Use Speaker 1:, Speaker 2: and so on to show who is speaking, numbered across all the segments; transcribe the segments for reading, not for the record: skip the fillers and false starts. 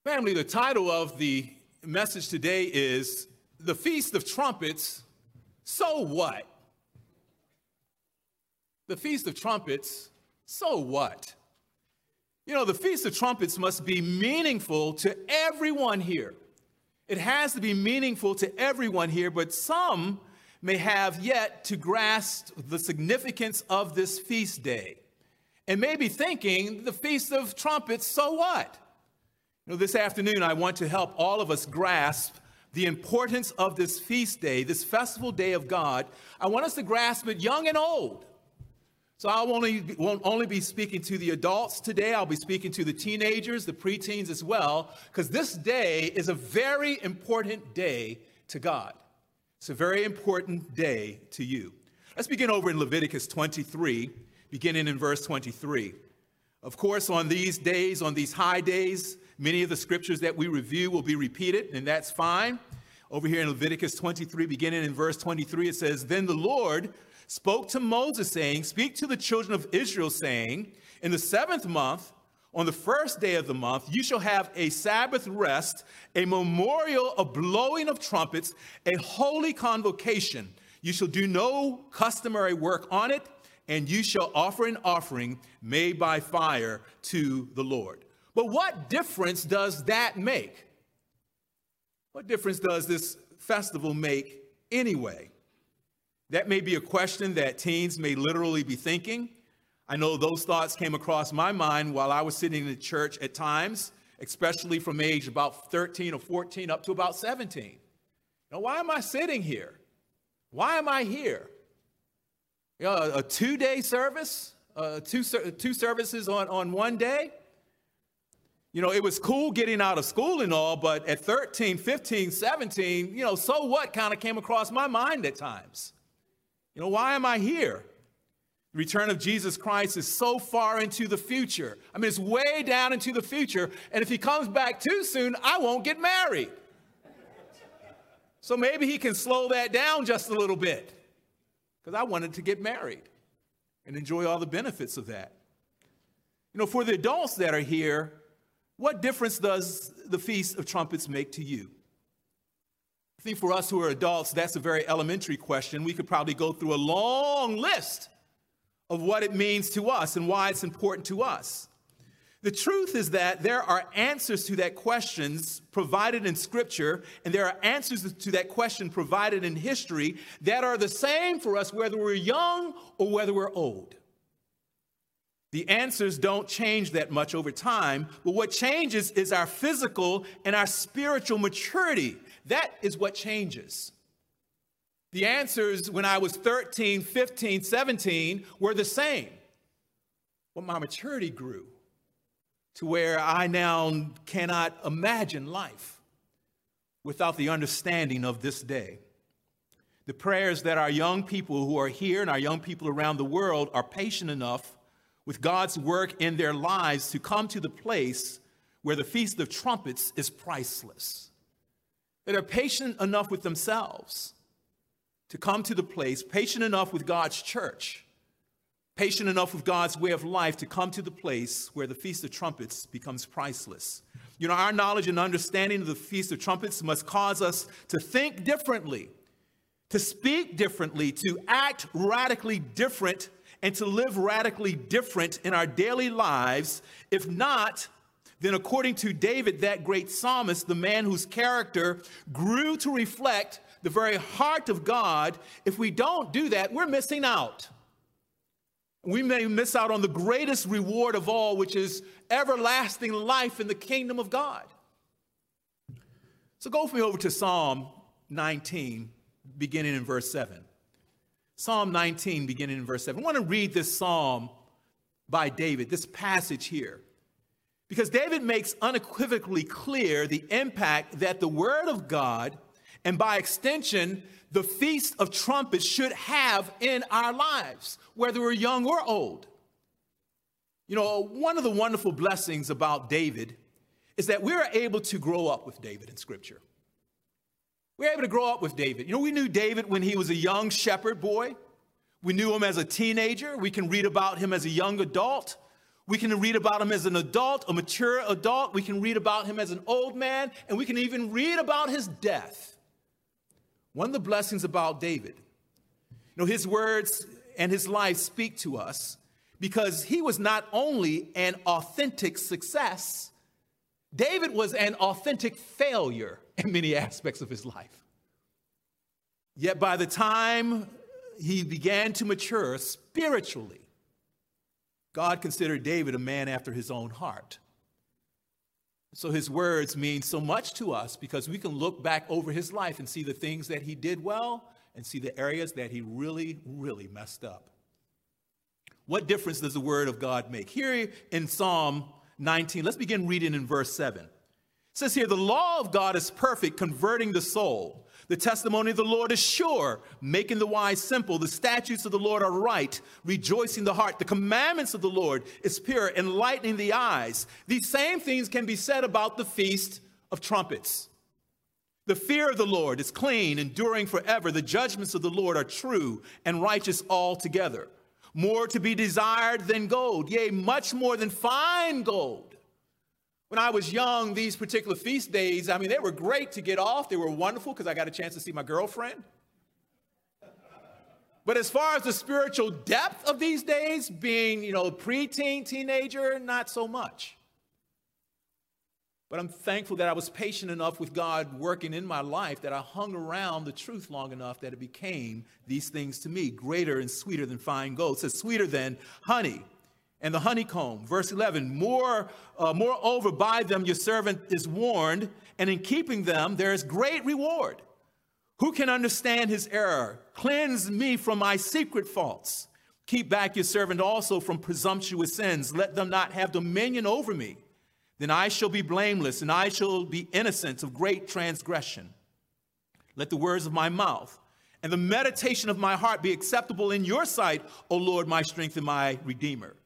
Speaker 1: Family, the title of the message today is The Feast of Trumpets, So What? The Feast of Trumpets, so what? You know, the Feast of Trumpets must be meaningful to everyone here. It has to be meaningful to everyone here, but some may have yet to grasp the significance of this feast day and may be thinking, the Feast of Trumpets, so what? You know, this afternoon, I want to help all of us grasp the importance of this feast day, this festival day of God. I want us to grasp it young and old. So I won't only be speaking to the adults today. I'll be speaking to the teenagers, the preteens as well, because this day is a very important day to God. It's a very important day to you. Let's begin over in Leviticus 23, beginning in verse 23. Of course, on these days, on these high days, many of the scriptures that we review will be repeated, and that's fine. Over here in Leviticus 23, beginning in verse 23, it says, "Then the Lord spoke to Moses, saying, Speak to the children of Israel, saying, In the 7th month, on the 1st day of the month, you shall have a Sabbath rest, a memorial of blowing of trumpets, a holy convocation. You shall do no customary work on it, and you shall offer an offering made by fire to the Lord." But what difference does that make? What difference does this festival make anyway? That may be a question that teens may literally be thinking. I know those thoughts came across my mind while I was sitting in the church at times, especially from age about 13 or 14 up to about 17. Now, why am I sitting here? Why am I here? You know, a two-day service, two services on one day? You know, it was cool getting out of school and all, but at 13, 15, 17, so what kind of came across my mind at times. Why am I here? The return of Jesus Christ is so far into the future. I mean, it's way down into the future. And if he comes back too soon, I won't get married. So maybe he can slow that down just a little bit, because I wanted to get married and enjoy all the benefits of that. For the adults that are here, what difference does the Feast of Trumpets make to you? I think for us who are adults, that's a very elementary question. We could probably go through a long list of what it means to us and why it's important to us. The truth is that there are answers to that questions provided in Scripture, and there are answers to that question provided in history that are the same for us whether we're young or whether we're old. The answers don't change that much over time, but what changes is our physical and our spiritual maturity. That is what changes. The answers when I was 13, 15, 17 were the same. But my maturity grew to where I now cannot imagine life without the understanding of this day. The prayers that our young people who are here and our young people around the world are patient enough with God's work in their lives to come to the place where the Feast of Trumpets is priceless. That are patient enough with themselves to come to the place, patient enough with God's church, patient enough with God's way of life to come to the place where the Feast of Trumpets becomes priceless. Our knowledge and understanding of the Feast of Trumpets must cause us to think differently, to speak differently, to act radically different, and to live radically different in our daily lives. If not, then according to David, that great psalmist, the man whose character grew to reflect the very heart of God, if we don't do that, we're missing out. We may miss out on the greatest reward of all, which is everlasting life in the kingdom of God. So go with me over to Psalm 19, beginning in verse 7. Psalm 19, beginning in verse 7. I want to read this psalm by David, this passage here, because David makes unequivocally clear the impact that the word of God, and by extension, the Feast of Trumpets should have in our lives, whether we're young or old. One of the wonderful blessings about David is that we're able to grow up with David in Scripture. We're able to grow up with David. We knew David when he was a young shepherd boy. We knew him as a teenager. We can read about him as a young adult. We can read about him as an adult, a mature adult. We can read about him as an old man, and we can even read about his death. One of the blessings about David, his words and his life speak to us because he was not only an authentic success, David was an authentic failure in many aspects of his life. Yet by the time he began to mature spiritually, God considered David a man after his own heart. So his words mean so much to us because we can look back over his life and see the things that he did well and see the areas that he really, really messed up. What difference does the word of God make? Here in Psalm 19, let's begin reading in verse 7. It says here, the law of God is perfect, converting the soul. The testimony of the Lord is sure, making the wise simple. The statutes of the Lord are right, rejoicing the heart. The commandments of the Lord is pure, enlightening the eyes. These same things can be said about the Feast of Trumpets. The fear of the Lord is clean, enduring forever. The judgments of the Lord are true and righteous altogether. More to be desired than gold, yea, much more than fine gold. When I was young, these particular feast days, they were great to get off. They were wonderful because I got a chance to see my girlfriend. But as far as the spiritual depth of these days, being, preteen, teenager, not so much. But I'm thankful that I was patient enough with God working in my life that I hung around the truth long enough that it became these things to me, greater and sweeter than fine gold. It says sweeter than honey and the honeycomb. Verse 11, moreover, by them your servant is warned, and in keeping them there is great reward. Who can understand his error? Cleanse me from my secret faults. Keep back your servant also from presumptuous sins. Let them not have dominion over me. Then I shall be blameless, and I shall be innocent of great transgression. Let the words of my mouth and the meditation of my heart be acceptable in your sight, O Lord, my strength and my redeemer.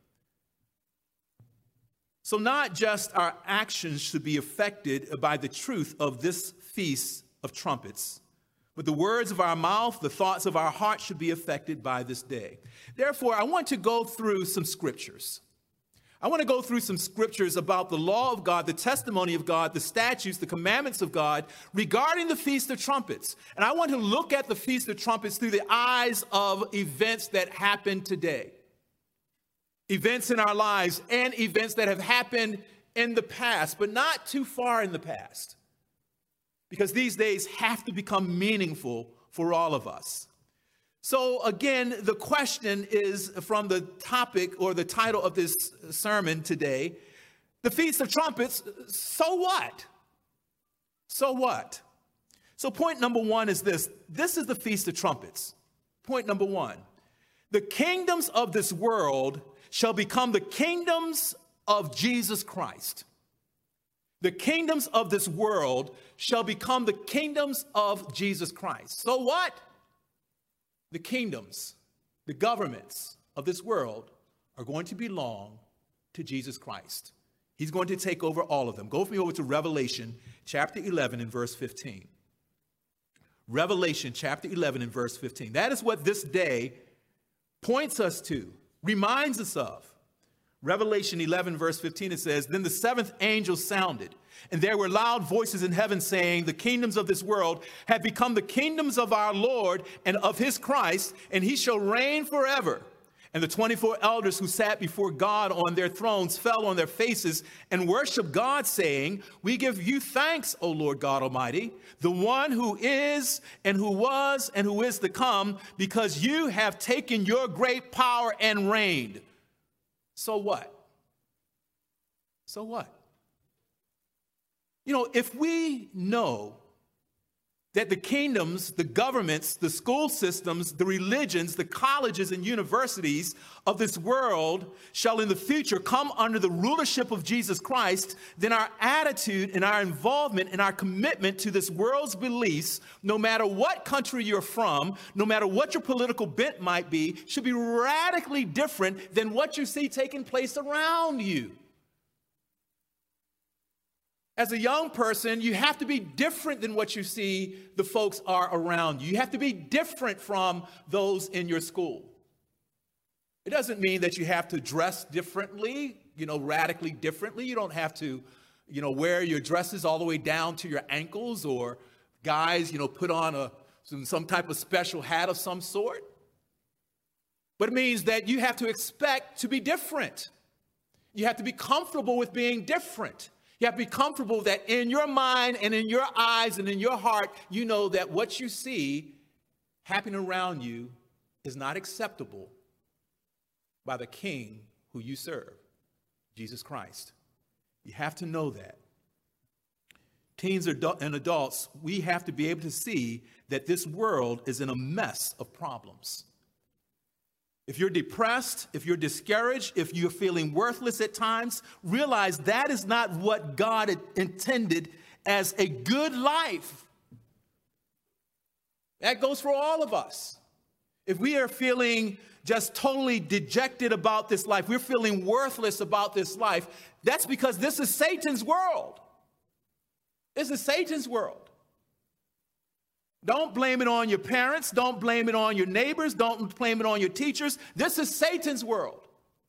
Speaker 1: So not just our actions should be affected by the truth of this Feast of Trumpets, but the words of our mouth, the thoughts of our heart should be affected by this day. Therefore, I want to go through some scriptures. I want to go through some scriptures about the law of God, the testimony of God, the statutes, the commandments of God regarding the Feast of Trumpets. And I want to look at the Feast of Trumpets through the eyes of events that happened today. Events in our lives and events that have happened in the past, but not too far in the past. Because these days have to become meaningful for all of us. So again, the question is from the topic or the title of this sermon today, the Feast of Trumpets, so what? So what? So point number one is this. This is the Feast of Trumpets. Point number one. The kingdoms of this world shall become the kingdoms of Jesus Christ. The kingdoms of this world shall become the kingdoms of Jesus Christ. So what? The kingdoms, the governments of this world are going to belong to Jesus Christ. He's going to take over all of them. Go with me over to Revelation chapter 11 and verse 15. Revelation chapter 11 and verse 15. That is what this day points us to, reminds us of. Revelation 11 verse 15, it says, then the seventh angel sounded, and there were loud voices in heaven saying, the kingdoms of this world have become the kingdoms of our Lord and of his Christ, and he shall reign forever. And the 24 elders who sat before God on their thrones fell on their faces and worshiped God, saying, we give you thanks, O Lord God Almighty, the one who is and who was and who is to come, because you have taken your great power and reigned. So what? So what? If we know that the kingdoms, the governments, the school systems, the religions, the colleges and universities of this world shall in the future come under the rulership of Jesus Christ, then our attitude and our involvement and our commitment to this world's beliefs, no matter what country you're from, no matter what your political bent might be, should be radically different than what you see taking place around you. As a young person, you have to be different than what you see the folks are around you. You have to be different from those in your school. It doesn't mean that you have to dress differently, radically differently. You don't have to, wear your dresses all the way down to your ankles, or guys, put on some type of special hat of some sort. But it means that you have to expect to be different. You have to be comfortable with being different. You have to be comfortable that in your mind and in your eyes and in your heart, you know that what you see happening around you is not acceptable by the King who you serve, Jesus Christ. You have to know that. Teens and adults, we have to be able to see that this world is in a mess of problems. If you're depressed, if you're discouraged, if you're feeling worthless at times, realize that is not what God intended as a good life. That goes for all of us. If we are feeling just totally dejected about this life, we're feeling worthless about this life, that's because this is Satan's world. This is Satan's world. Don't blame it on your parents. Don't blame it on your neighbors. Don't blame it on your teachers. This is Satan's world.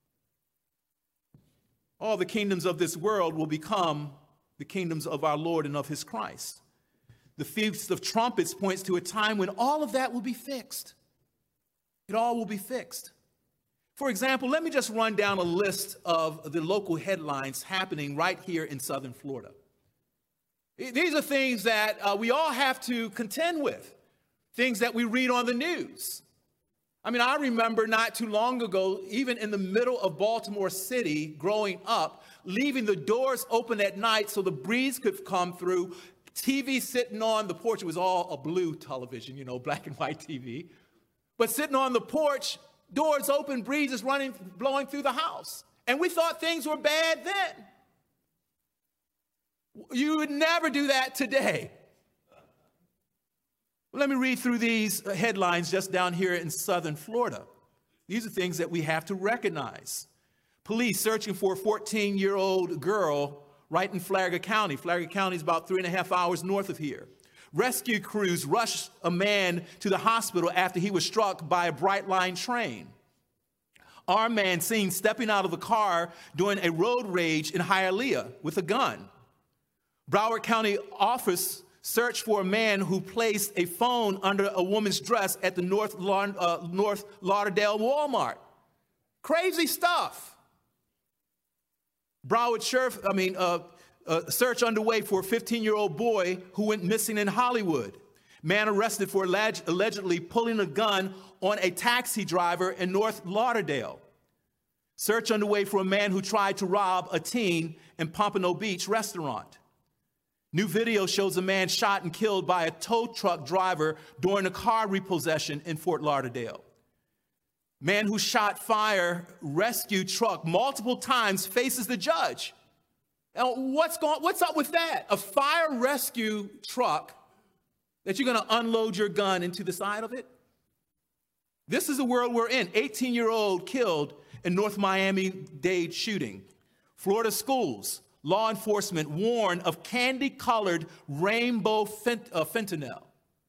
Speaker 1: All the kingdoms of this world will become the kingdoms of our Lord and of his Christ. The Feast of Trumpets points to a time when all of that will be fixed. It all will be fixed. For example, let me just run down a list of the local headlines happening right here in Southern Florida. These are things that we all have to contend with, things that we read on the news. I mean, I remember not too long ago, even in the middle of Baltimore City, growing up, leaving the doors open at night so the breeze could come through, TV sitting on the porch. It was all a blue television, black and white TV. But sitting on the porch, doors open, breeze is blowing through the house. And we thought things were bad then. You would never do that today. Let me read through these headlines just down here in Southern Florida. These are things that we have to recognize. Police searching for a 14-year-old girl right in Flagler County. Flagler County is about 3.5 hours north of here. Rescue crews rushed a man to the hospital after he was struck by a Bright Line train. Armed man seen stepping out of a car during a road rage in Hialeah with a gun. Broward County office searched for a man who placed a phone under a woman's dress at the North Lauderdale Walmart. Crazy stuff. Broward search underway for a 15-year-old boy who went missing in Hollywood. Man arrested for allegedly pulling a gun on a taxi driver in North Lauderdale. Search underway for a man who tried to rob a teen in Pompano Beach restaurant. New video shows a man shot and killed by a tow truck driver during a car repossession in Fort Lauderdale. Man who shot fire rescue truck multiple times faces the judge. Now, what's up with that? A fire rescue truck that you're going to unload your gun into the side of it? This is the world we're in. 18-year-old killed in North Miami-Dade shooting. Florida schools. Law enforcement warn of candy-colored rainbow fentanyl.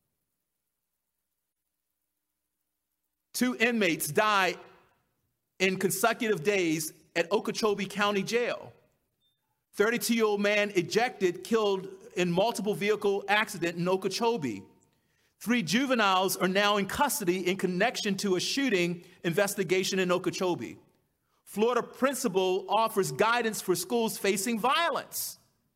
Speaker 1: 2 inmates die in consecutive days at Okeechobee County Jail. 32-year-old man ejected, killed in multiple vehicle accident in Okeechobee. 3 juveniles are now in custody in connection to a shooting investigation in Okeechobee. Florida principal offers guidance for schools facing violence.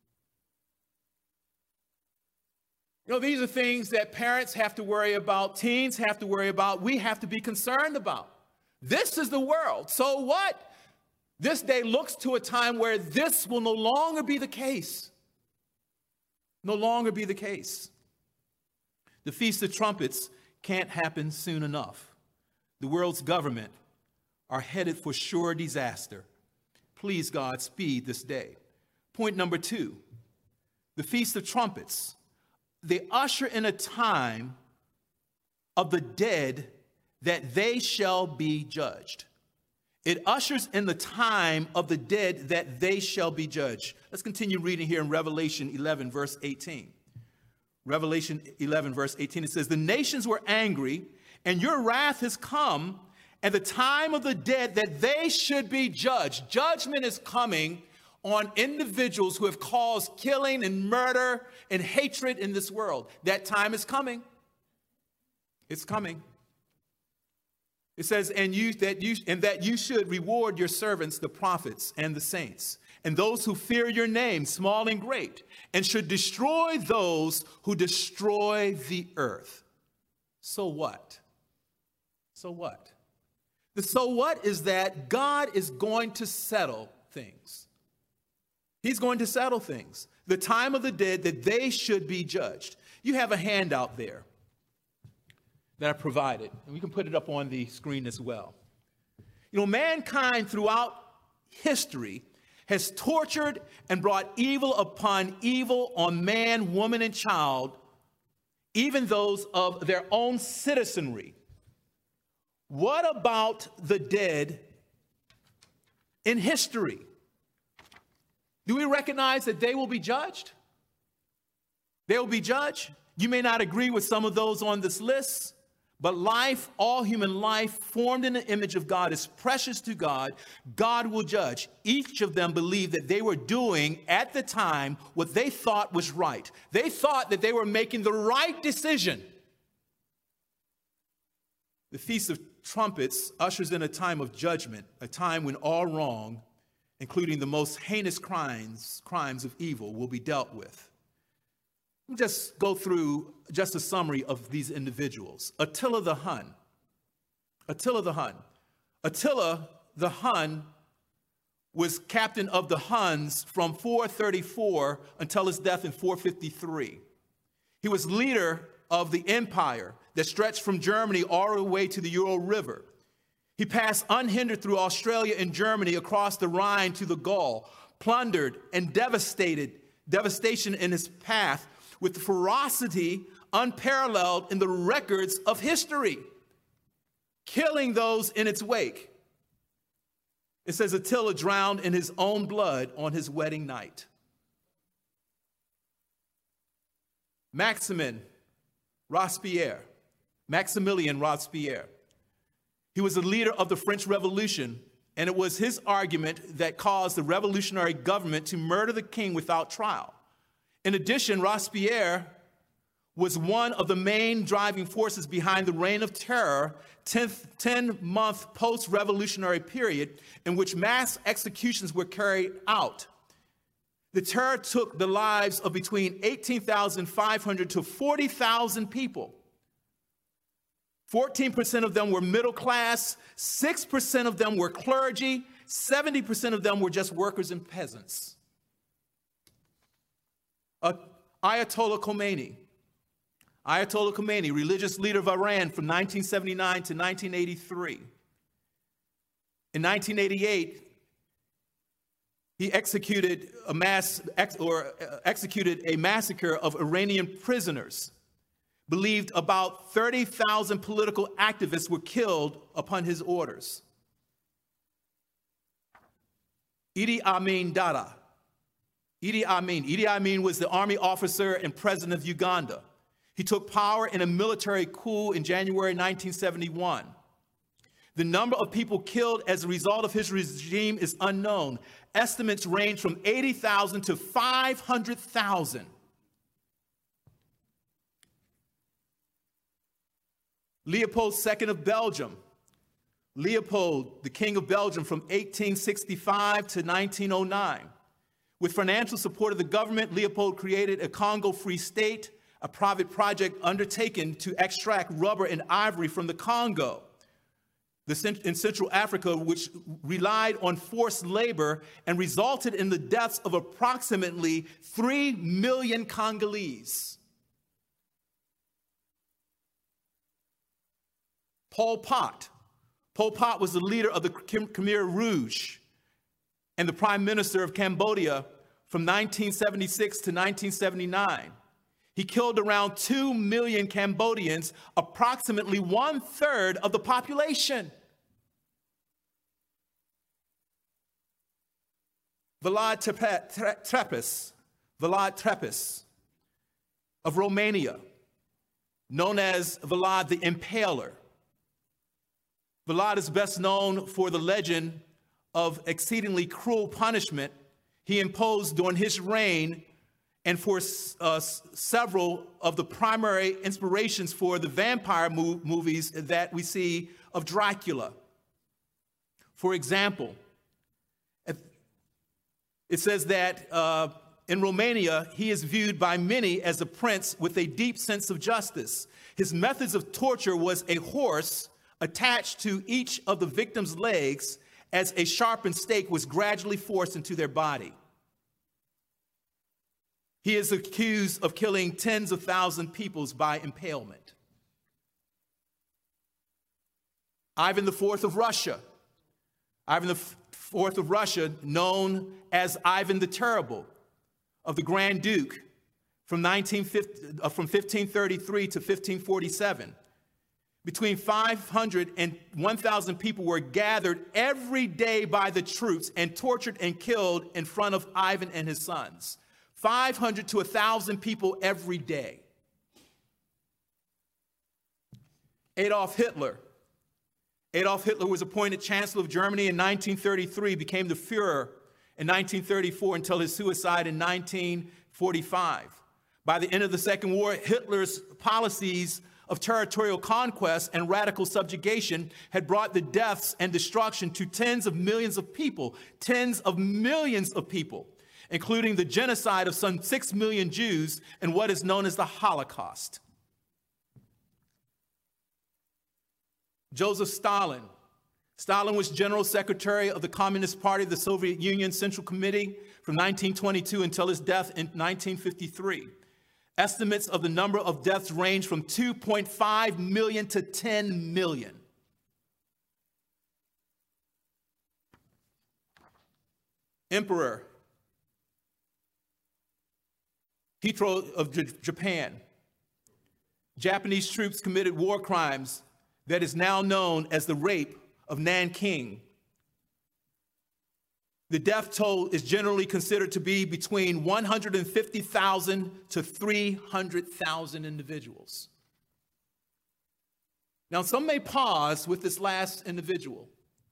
Speaker 1: These are things that parents have to worry about, teens have to worry about, we have to be concerned about. This is the world. So what? This day looks to a time where this will no longer be the case. No longer be the case. The Feast of Trumpets can't happen soon enough. The world's government are headed for sure disaster. Please, God, speed this day. Point number 2, the Feast of Trumpets. They usher in a time of the dead that they shall be judged. It ushers in the time of the dead that they shall be judged. Let's continue reading here in Revelation 11, verse 18. Revelation 11, verse 18, it says, "The nations were angry, and your wrath has come, and the time of the dead that they should be judged. Judgment is coming on individuals who have caused killing and murder and hatred in this world. That time is coming. It's coming. It says, and that you should reward your servants, the prophets and the saints, and those who fear your name, small and great, and should destroy those who destroy the earth. So what? So what? The so what is that God is going to settle things. He's going to settle things. The time of the dead that they should be judged. You have a handout there that I provided, and we can put it up on the screen as well. You know, mankind throughout history has tortured and brought evil upon evil on man, woman, and child, even those of their own citizenry. What about the dead in history? Do we recognize that they will be judged? They will be judged. You may not agree with some of those on this list, but life, all human life, formed in the image of God, is precious to God. God will judge. Each of them believed that they were doing at the time what they thought was right. They thought that they were making the right decision. The Feast of Trumpets ushers in a time of judgment, a time when all wrong, including the most heinous crimes of evil, will be dealt with. Let me just go through just a summary of these individuals. Attila the Hun. Attila the Hun was captain of the Huns from 434 until his death in 453. He was leader of the empire that stretched from Germany all the way to the Ural River. He passed unhindered through Australia and Germany across the Rhine to the Gaul, plundered and devastation in his path with ferocity unparalleled in the records of history, killing those in its wake. It says Attila drowned in his own blood on his wedding night. Maximilian Robespierre. He was the leader of the French Revolution, and it was his argument that caused the revolutionary government to murder the king without trial. In addition, Robespierre was one of the main driving forces behind the Reign of Terror, 10-month post-revolutionary period in which mass executions were carried out. The terror took the lives of between 18,500 to 40,000 people. 14% of them were middle class, 6% of them were clergy, 70% of them were just workers and peasants. Ayatollah Khomeini, religious leader of Iran from 1979 to 1983. In 1988, he executed a massacre of Iranian prisoners. Believed about 30,000 political activists were killed upon his orders. Idi Amin Dada. Idi Amin was the army officer and president of Uganda. He took power in a military coup in January 1971. The number of people killed as a result of his regime is unknown. Estimates range from 80,000 to 500,000. Leopold II of Belgium. Leopold, the King of Belgium from 1865 to 1909. With financial support of the government, Leopold created a Congo Free State, a private project undertaken to extract rubber and ivory from the Congo in Central Africa, which relied on forced labor and resulted in the deaths of approximately 3 million Congolese. Pol Pot. Pol Pot was the leader of the Khmer Rouge and the Prime Minister of Cambodia from 1976 to 1979. He killed around 2 million Cambodians, approximately 1/3 of the population. Vlad Tepes of Romania, known as Vlad the Impaler. Bilal is best known for the legend of exceedingly cruel punishment he imposed during his reign, and for several of the primary inspirations for the vampire movies that we see of Dracula. For example, it says that in Romania, he is viewed by many as a prince with a deep sense of justice. His methods of torture was a horse attached to each of the victim's legs as a sharpened stake was gradually forced into their body. He is accused of killing tens of thousands of people by impalement. Ivan IV of Russia. Ivan IV of Russia, known as Ivan the Terrible, of the Grand Duke from 1533 to 1547. Between 500 and 1,000 people were gathered every day by the troops and tortured and killed in front of Ivan and his sons. 500 to 1,000 people every day. Adolf Hitler. Adolf Hitler was appointed Chancellor of Germany in 1933, became the Führer in 1934 until his suicide in 1945. By the end of the Second War, Hitler's policies of territorial conquest and radical subjugation had brought the deaths and destruction to tens of millions of people, including the genocide of some 6 million Jews and what is known as the Holocaust. Joseph Stalin. Stalin was General Secretary of the Communist Party of the Soviet Union Central Committee from 1922 until his death in 1953. Estimates of the number of deaths range from 2.5 million to 10 million. Emperor Hirohito of Japan. Japanese troops committed war crimes that is now known as the Rape of Nanking. The death toll is generally considered to be between 150,000 to 300,000 individuals. Now, some may pause with this last individual,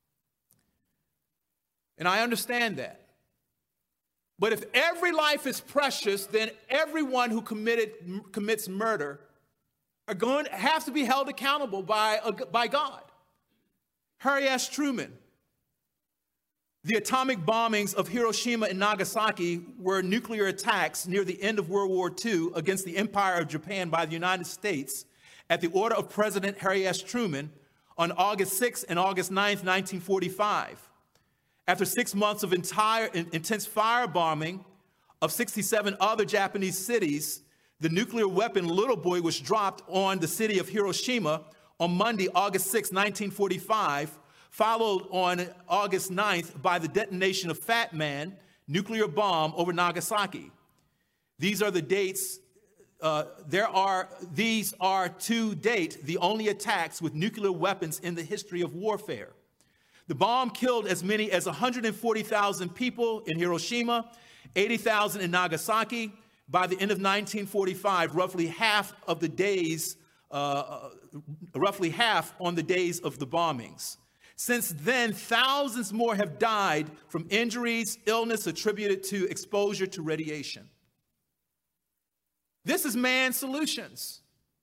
Speaker 1: and I understand that. But if every life is precious, then everyone who commits murder are going to have to be held accountable by God. Harry S. Truman. The atomic bombings of Hiroshima and Nagasaki were nuclear attacks near the end of World War II against the Empire of Japan by the United States at the order of President Harry S. Truman on August 6 and August 9, 1945. After 6 months of intense firebombing of 67 other Japanese cities, the nuclear weapon Little Boy was dropped on the city of Hiroshima on Monday, August 6, 1945, followed on August 9th by the detonation of Fat Man, nuclear bomb over Nagasaki. These are the dates. These are to date the only attacks with nuclear weapons in the history of warfare. The bomb killed as many as 140,000 people in Hiroshima, 80,000 in Nagasaki. By the end of 1945, roughly half on the days of the bombings. Since then, thousands more have died from injuries, illness attributed to exposure to radiation. This is man's solutions.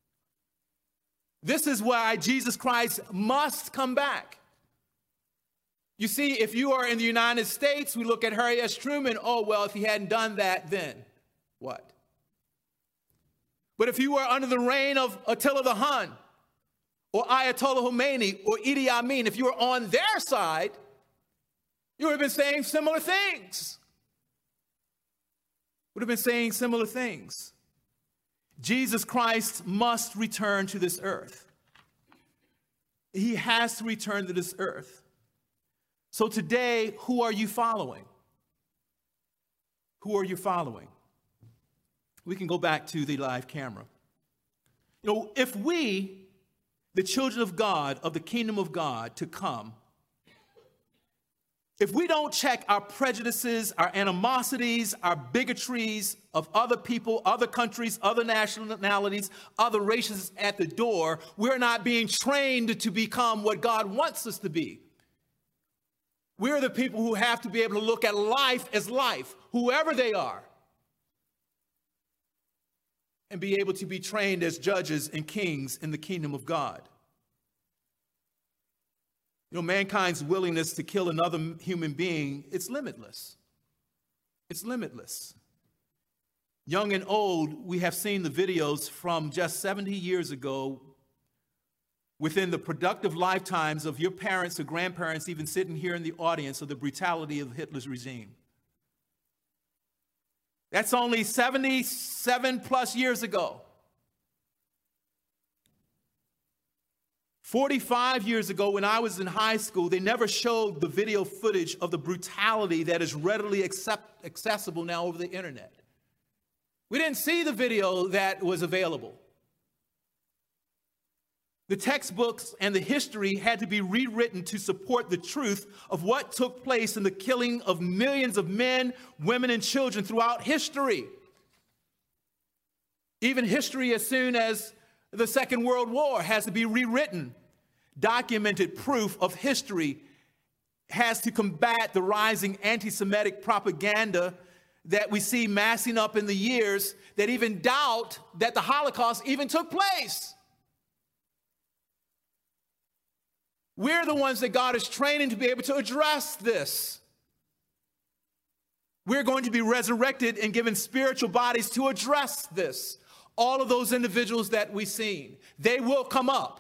Speaker 1: This is why Jesus Christ must come back. You see, if you are in the United States, we look at Harry S. Truman, oh, well, if he hadn't done that, then what? But if you were under the reign of Attila the Hun, or Ayatollah Khomeini, or Idi Amin, if you were on their side, you would have been saying similar things. Would have been saying similar things. Jesus Christ must return to this earth. He has to return to this earth. So today, who are you following? Who are you following? We can go back to the live camera. You know, if we, the children of God, of the kingdom of God to come, if we don't check our prejudices, our animosities, our bigotries of other people, other countries, other nationalities, other races at the door, we're not being trained to become what God wants us to be. We're the people who have to be able to look at life as life, whoever they are, and be able to be trained as judges and kings in the kingdom of God. You know, mankind's willingness to kill another human being, it's limitless. It's limitless. Young and old, we have seen the videos from just 70 years ago within the productive lifetimes of your parents or grandparents, even sitting here in the audience, of the brutality of Hitler's regime. That's only 77 plus years ago. 45 years ago, when I was in high school, they never showed the video footage of the brutality that is readily accessible now over the internet. We didn't see the video that was available. The textbooks and the history had to be rewritten to support the truth of what took place in the killing of millions of men, women, and children throughout history. Even history as soon as the Second World War has to be rewritten. Documented proof of history has to combat the rising anti-Semitic propaganda that we see massing up in the years that even doubt that the Holocaust even took place. We're the ones that God is training to be able to address this. We're going to be resurrected and given spiritual bodies to address this. All of those individuals that we've seen, they will come up.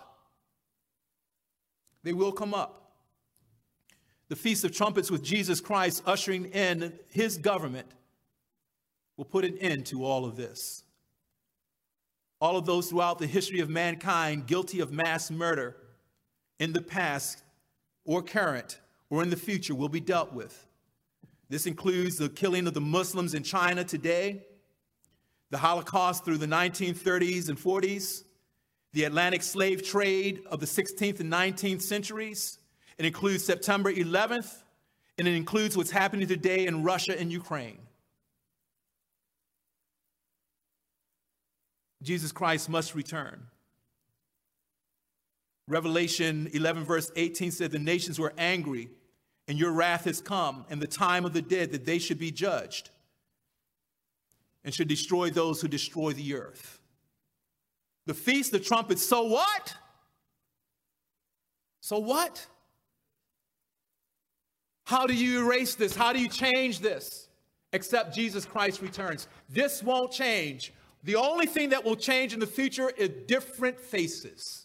Speaker 1: They will come up. The Feast of Trumpets with Jesus Christ ushering in his government will put an end to all of this. All of those throughout the history of mankind guilty of mass murder in the past or current or in the future will be dealt with. This includes the killing of the Muslims in China today, the Holocaust through the 1930s and 40s, the Atlantic slave trade of the 16th and 19th centuries. It includes September 11th, and it includes what's happening today in Russia and Ukraine. Jesus Christ must return. Revelation 11 verse 18 said, the nations were angry, and your wrath has come, and the time of the dead that they should be judged, and should destroy those who destroy the earth. The Feast of Trumpets, so what? So what? How do you erase this? How do you change this? Except Jesus Christ returns. This won't change. The only thing that will change in the future is different faces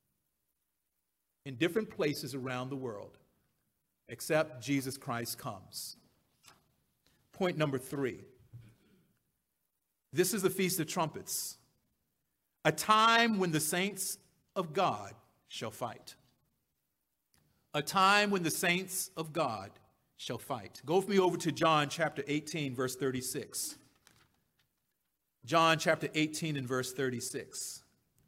Speaker 1: in different places around the world, except Jesus Christ comes. Point number 3. This is the Feast of Trumpets, a time when the saints of God shall fight. A time when the saints of God shall fight. Go with me over to John chapter 18, verse 36. John chapter 18 and verse 36.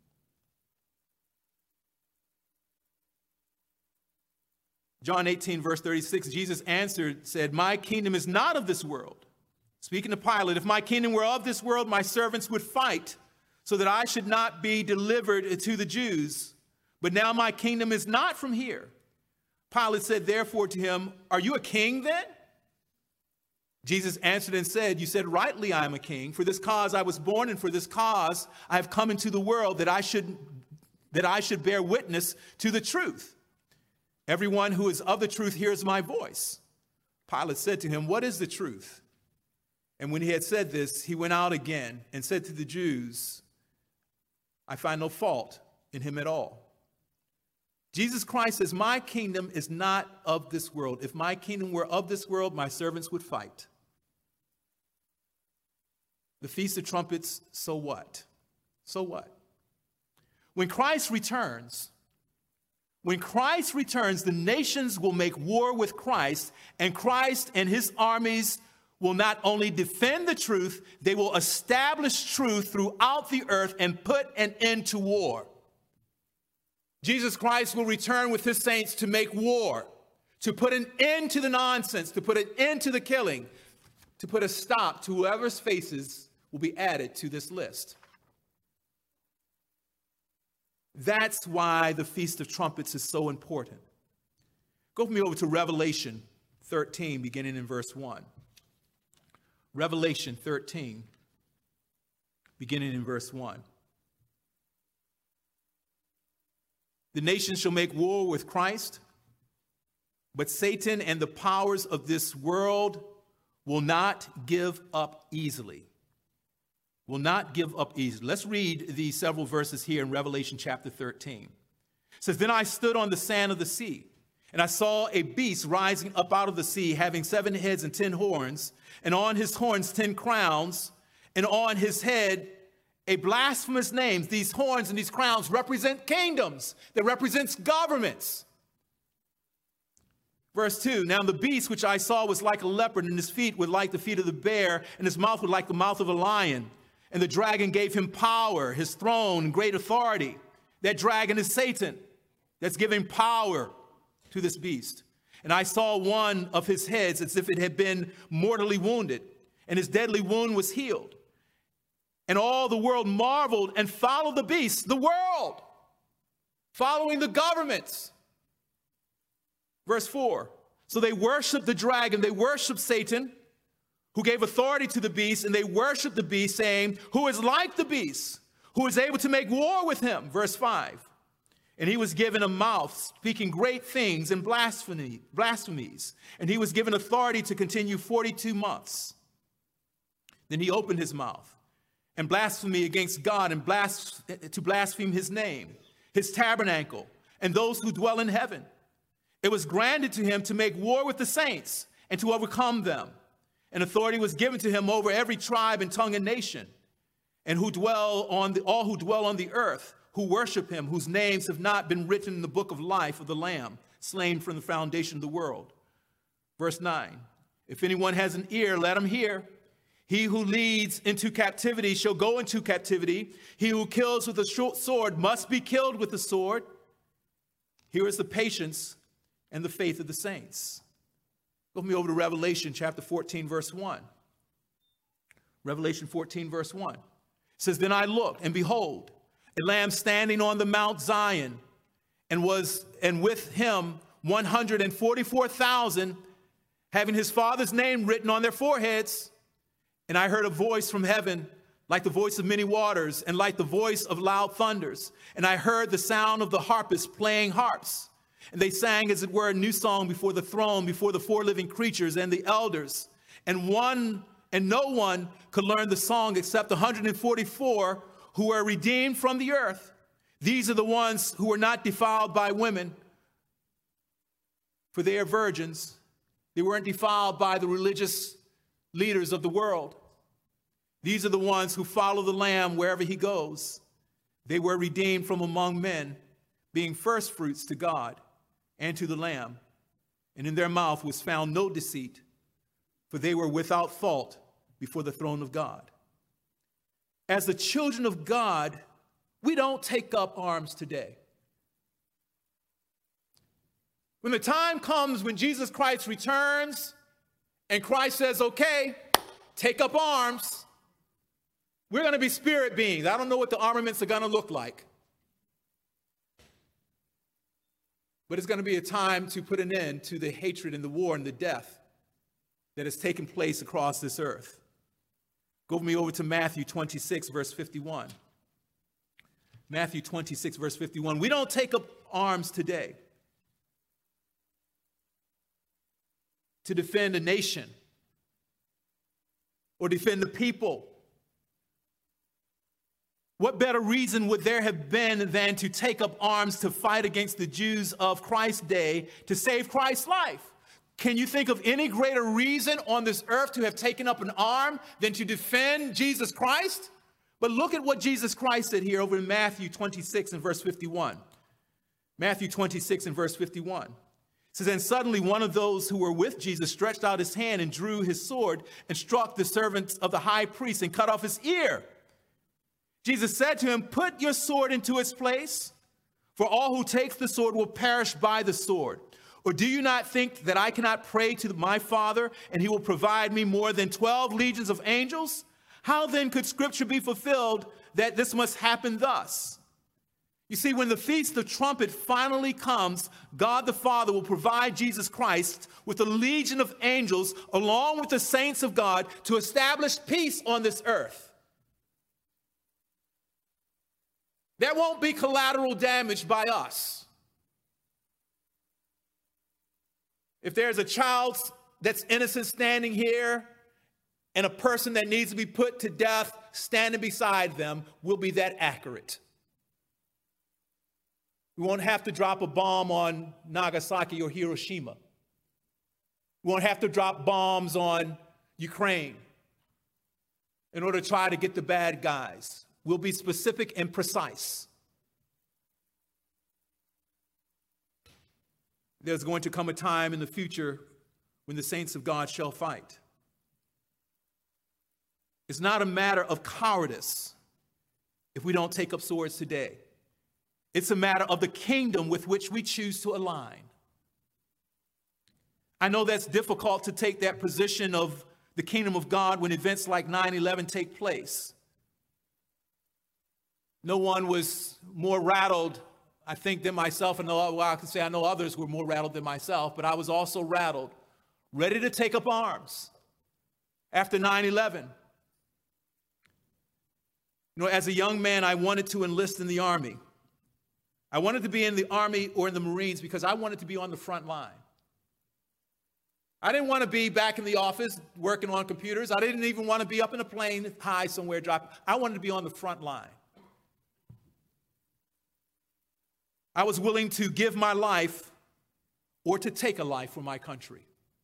Speaker 1: John 18, verse 36, Jesus answered, said, my kingdom is not of this world. Speaking to Pilate, if my kingdom were of this world, my servants would fight so that I should not be delivered to the Jews. But now my kingdom is not from here. Pilate said, therefore, to him, are you a king then? Jesus answered and said, you said rightly, I am a king. For this cause I was born, and for this cause I have come into the world, that I should bear witness to the truth. Everyone who is of the truth hears my voice. Pilate said to him, what is the truth? And when he had said this, he went out again and said to the Jews, I find no fault in him at all. Jesus Christ says, my kingdom is not of this world. If my kingdom were of this world, my servants would fight. The Feast of Trumpets, so what? So what? When Christ returns, the nations will make war with Christ, and Christ and his armies will not only defend the truth, they will establish truth throughout the earth and put an end to war. Jesus Christ will return with his saints to make war, to put an end to the nonsense, to put an end to the killing, to put a stop to whoever's faces will be added to this list. That's why the Feast of Trumpets is so important. Go with me over to Revelation 13, beginning in verse 1. Revelation 13, beginning in verse 1. The nations shall make war with Christ, but Satan and the powers of this world will not give up easily. Will not give up easily. Let's read these several verses here in Revelation chapter 13. It says, Then I stood on the sand of the sea, and I saw a beast rising up out of the sea, having 7 heads and 10 horns, and on his horns 10 crowns, and on his head a blasphemous name. These horns and these crowns represent kingdoms. That represents governments. Verse 2, Now the beast which I saw was like a leopard, and his feet were like the feet of the bear, and his mouth was like the mouth of a lion. And the dragon gave him power, his throne, and great authority. That dragon is Satan. That's giving power to this beast. And I saw one of his heads as if it had been mortally wounded, and his deadly wound was healed. And all the world marveled and followed the beast, the world, following the governments. Verse 4, So they worshiped the dragon, they worshiped Satan, who gave authority to the beast, and they worshiped the beast, saying, Who is like the beast, who is able to make war with him? Verse 5, And he was given a mouth, speaking great things and blasphemies, and he was given authority to continue 42 months. Then he opened his mouth, and blasphemy against God, and to blaspheme his name, his tabernacle, and those who dwell in heaven. It was granted to him to make war with the saints and to overcome them. And authority was given to him over every tribe and tongue and nation, and all who dwell on the earth, who worship him, whose names have not been written in the book of life of the Lamb, slain from the foundation of the world. Verse 9, If anyone has an ear, let him hear. He who leads into captivity shall go into captivity. He who kills with a short sword must be killed with the sword. Here is the patience and the faith of the saints. Go with me over to Revelation chapter 14, verse 1. Revelation 14, verse 1. It says, Then I looked, and behold, a lamb standing on the Mount Zion, and with him 144,000, having his Father's name written on their foreheads. And I heard a voice from heaven, like the voice of many waters, and like the voice of loud thunders. And I heard the sound of the harpists playing harps. And they sang, as it were, a new song before the throne, before the 4 living creatures and the elders. And no one could learn the song except 144 who were redeemed from the earth. These are the ones who were not defiled by women, for they are virgins. They weren't defiled by the religious leaders of the world. These are the ones who follow the Lamb wherever he goes. They were redeemed from among men, being first fruits to God and to the Lamb. And in their mouth was found no deceit, for they were without fault before the throne of God. As the children of God, we don't take up arms today. When the time comes when Jesus Christ returns and Christ says, okay, take up arms, we're going to be spirit beings. I don't know what the armaments are going to look like. But it's going to be a time to put an end to the hatred and the war and the death that has taken place across this earth. Go with me over to Matthew 26, verse 51. Matthew 26, verse 51. We don't take up arms today to defend a nation or defend the people. What better reason would there have been than to take up arms to fight against the Jews of Christ's day to save Christ's life? Can you think of any greater reason on this earth to have taken up an arm than to defend Jesus Christ? But look at what Jesus Christ said here over in Matthew 26 and verse 51. Matthew 26 and verse 51. It says, And suddenly one of those who were with Jesus stretched out his hand and drew his sword and struck the servant of the high priest and cut off his ear. Jesus said to him, Put your sword into its place, for all who takes the sword will perish by the sword. Or do you not think that I cannot pray to my Father, and he will provide me more than 12 legions of angels? How then could Scripture be fulfilled that this must happen thus? You see, when the Feast of Trumpet finally comes, God the Father will provide Jesus Christ with a legion of angels along with the saints of God to establish peace on this earth. There won't be collateral damage by us. If there's a child that's innocent standing here and a person that needs to be put to death standing beside them, we'll be that accurate. We won't have to drop a bomb on Nagasaki or Hiroshima. We won't have to drop bombs on Ukraine in order to try to get the bad guys. We'll be specific and precise. There's going to come a time in the future when the saints of God shall fight. It's not a matter of cowardice if we don't take up swords today. It's a matter of the kingdom with which we choose to align. I know that's difficult to take that position of the kingdom of God when events like 9/11 take place. No one was more rattled, I think, than myself. And I can say I know others were more rattled than myself, but I was also rattled, ready to take up arms after 9/11. You know, as a young man, I wanted to enlist in the Army. I wanted to be in the Army or in the Marines because I wanted to be on the front line. I didn't want to be back in the office working on computers. I didn't even want to be up in a plane high somewhere dropping. I wanted to be on the front line. I was willing to give my life or to take a life for my country.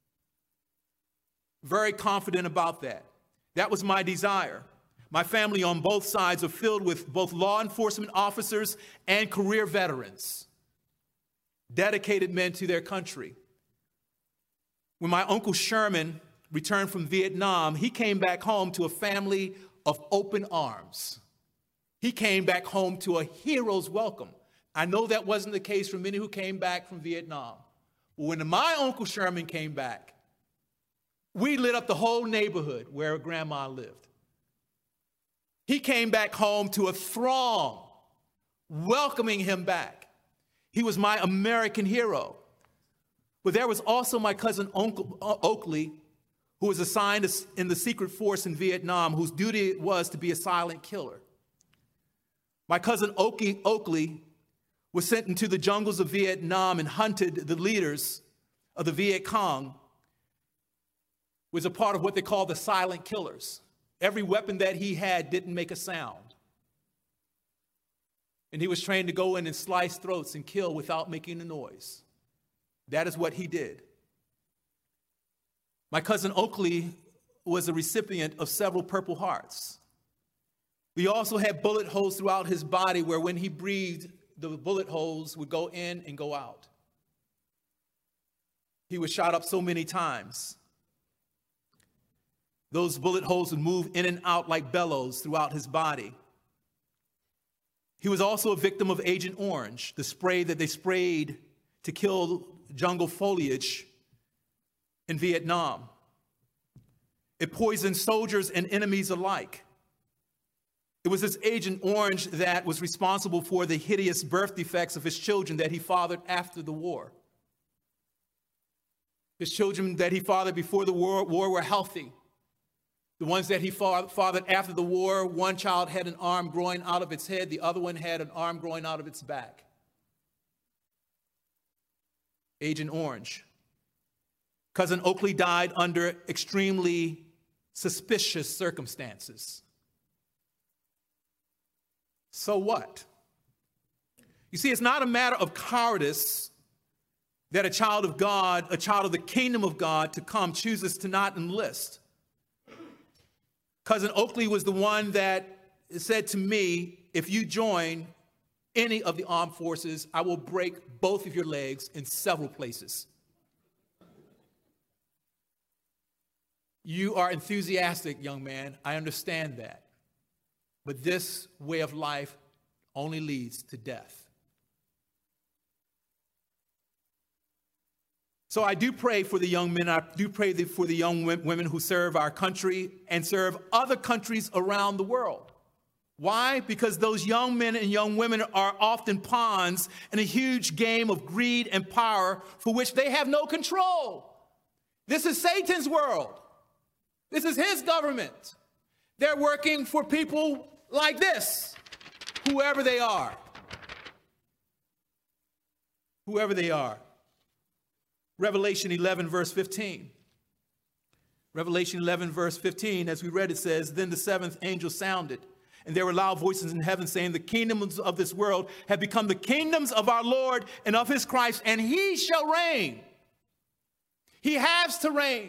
Speaker 1: Very confident about that. That was my desire. My family on both sides are filled with both law enforcement officers and career veterans, dedicated men to their country. When my Uncle Sherman returned from Vietnam, he came back home to a family of open arms. He came back home to a hero's welcome. I know that wasn't the case for many who came back from Vietnam. But when my Uncle Sherman came back, we lit up the whole neighborhood where Grandma lived. He came back home to a throng welcoming him back. He was my American hero. But there was also my cousin Oakley, who was assigned in the secret force in Vietnam, whose duty it was to be a silent killer. My cousin Oakley was sent into the jungles of Vietnam and hunted the leaders of the Viet Cong, was a part of what they call the silent killers. Every weapon that he had didn't make a sound. And he was trained to go in and slice throats and kill without making a noise. That is what he did. My cousin Oakley was a recipient of several Purple Hearts. He also had bullet holes throughout his body where when he breathed, the bullet holes would go in and go out. He was shot up so many times. Those bullet holes would move in and out like bellows throughout his body. He was also a victim of Agent Orange, the spray that they sprayed to kill jungle foliage in Vietnam. It poisoned soldiers and enemies alike. It was this Agent Orange that was responsible for the hideous birth defects of his children that he fathered after the war. His children that he fathered before the war were healthy. The ones that he fathered after the war, one child had an arm growing out of its head, the other one had an arm growing out of its back. Agent Orange. Cousin Oakley died under extremely suspicious circumstances. So what? You see, it's not a matter of cowardice that a child of God, a child of the kingdom of God to come, chooses to not enlist. Cousin Oakley was the one that said to me, if you join any of the armed forces, I will break both of your legs in several places. You are enthusiastic, young man. I understand that. But this way of life only leads to death. So I do pray for the young men. I do pray for the young women who serve our country and serve other countries around the world. Why? Because those young men and young women are often pawns in a huge game of greed and power for which they have no control. This is Satan's world. This is his government. They're working for people like this, whoever they are. Whoever they are. Revelation 11, verse 15. Revelation 11, verse 15, as we read, it says, "Then the seventh angel sounded, and there were loud voices in heaven saying, the kingdoms of this world have become the kingdoms of our Lord and of his Christ, and he shall reign." He has to reign.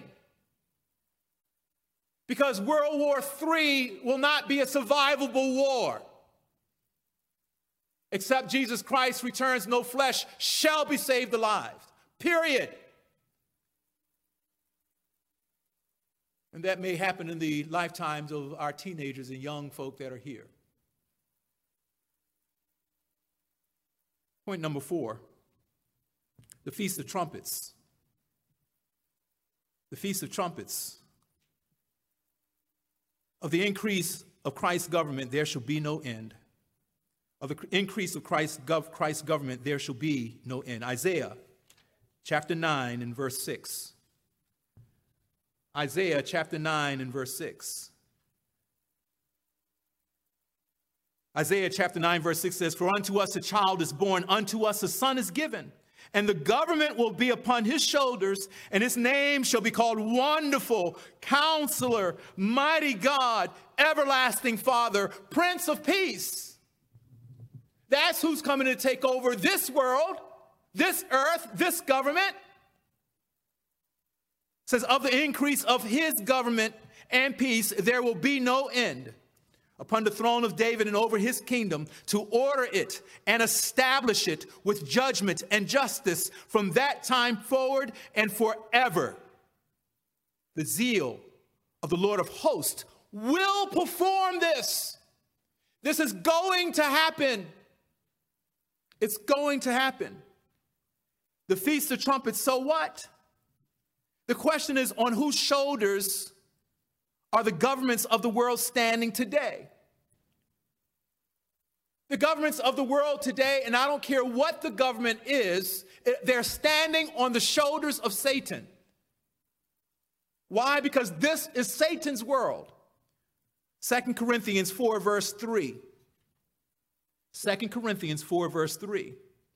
Speaker 1: Because World War III will not be a survivable war. Except Jesus Christ returns, no flesh shall be saved alive. Period. And that may happen in the lifetimes of our teenagers and young folk that are here. Point number 4, the Feast of Trumpets. The Feast of Trumpets. Of the increase of Christ's government, there shall be no end. Of the increase of Christ's government, there shall be no end. Isaiah chapter 9 and verse 6. Isaiah chapter 9 and verse 6. Isaiah chapter 9 verse 6 says, "For unto us a child is born, unto us a son is given, and the government will be upon his shoulders, and his name shall be called Wonderful, Counselor, Mighty God, Everlasting Father, Prince of Peace." That's who's coming to take over this world, this earth, this government. It says, "Of the increase of his government and peace, there will be no end upon the throne of David and over his kingdom, to order it and establish it with judgment and justice from that time forward and forever. The zeal of the Lord of hosts will perform this." This is going to happen. It's going to happen. The Feast of Trumpets, so what? The question is, on whose shoulders are the governments of the world standing today? The governments of the world today, and I don't care what the government is, they're standing on the shoulders of Satan. Why? Because this is Satan's world. 2 Corinthians 4, verse 3. 2 Corinthians 4, verse 3.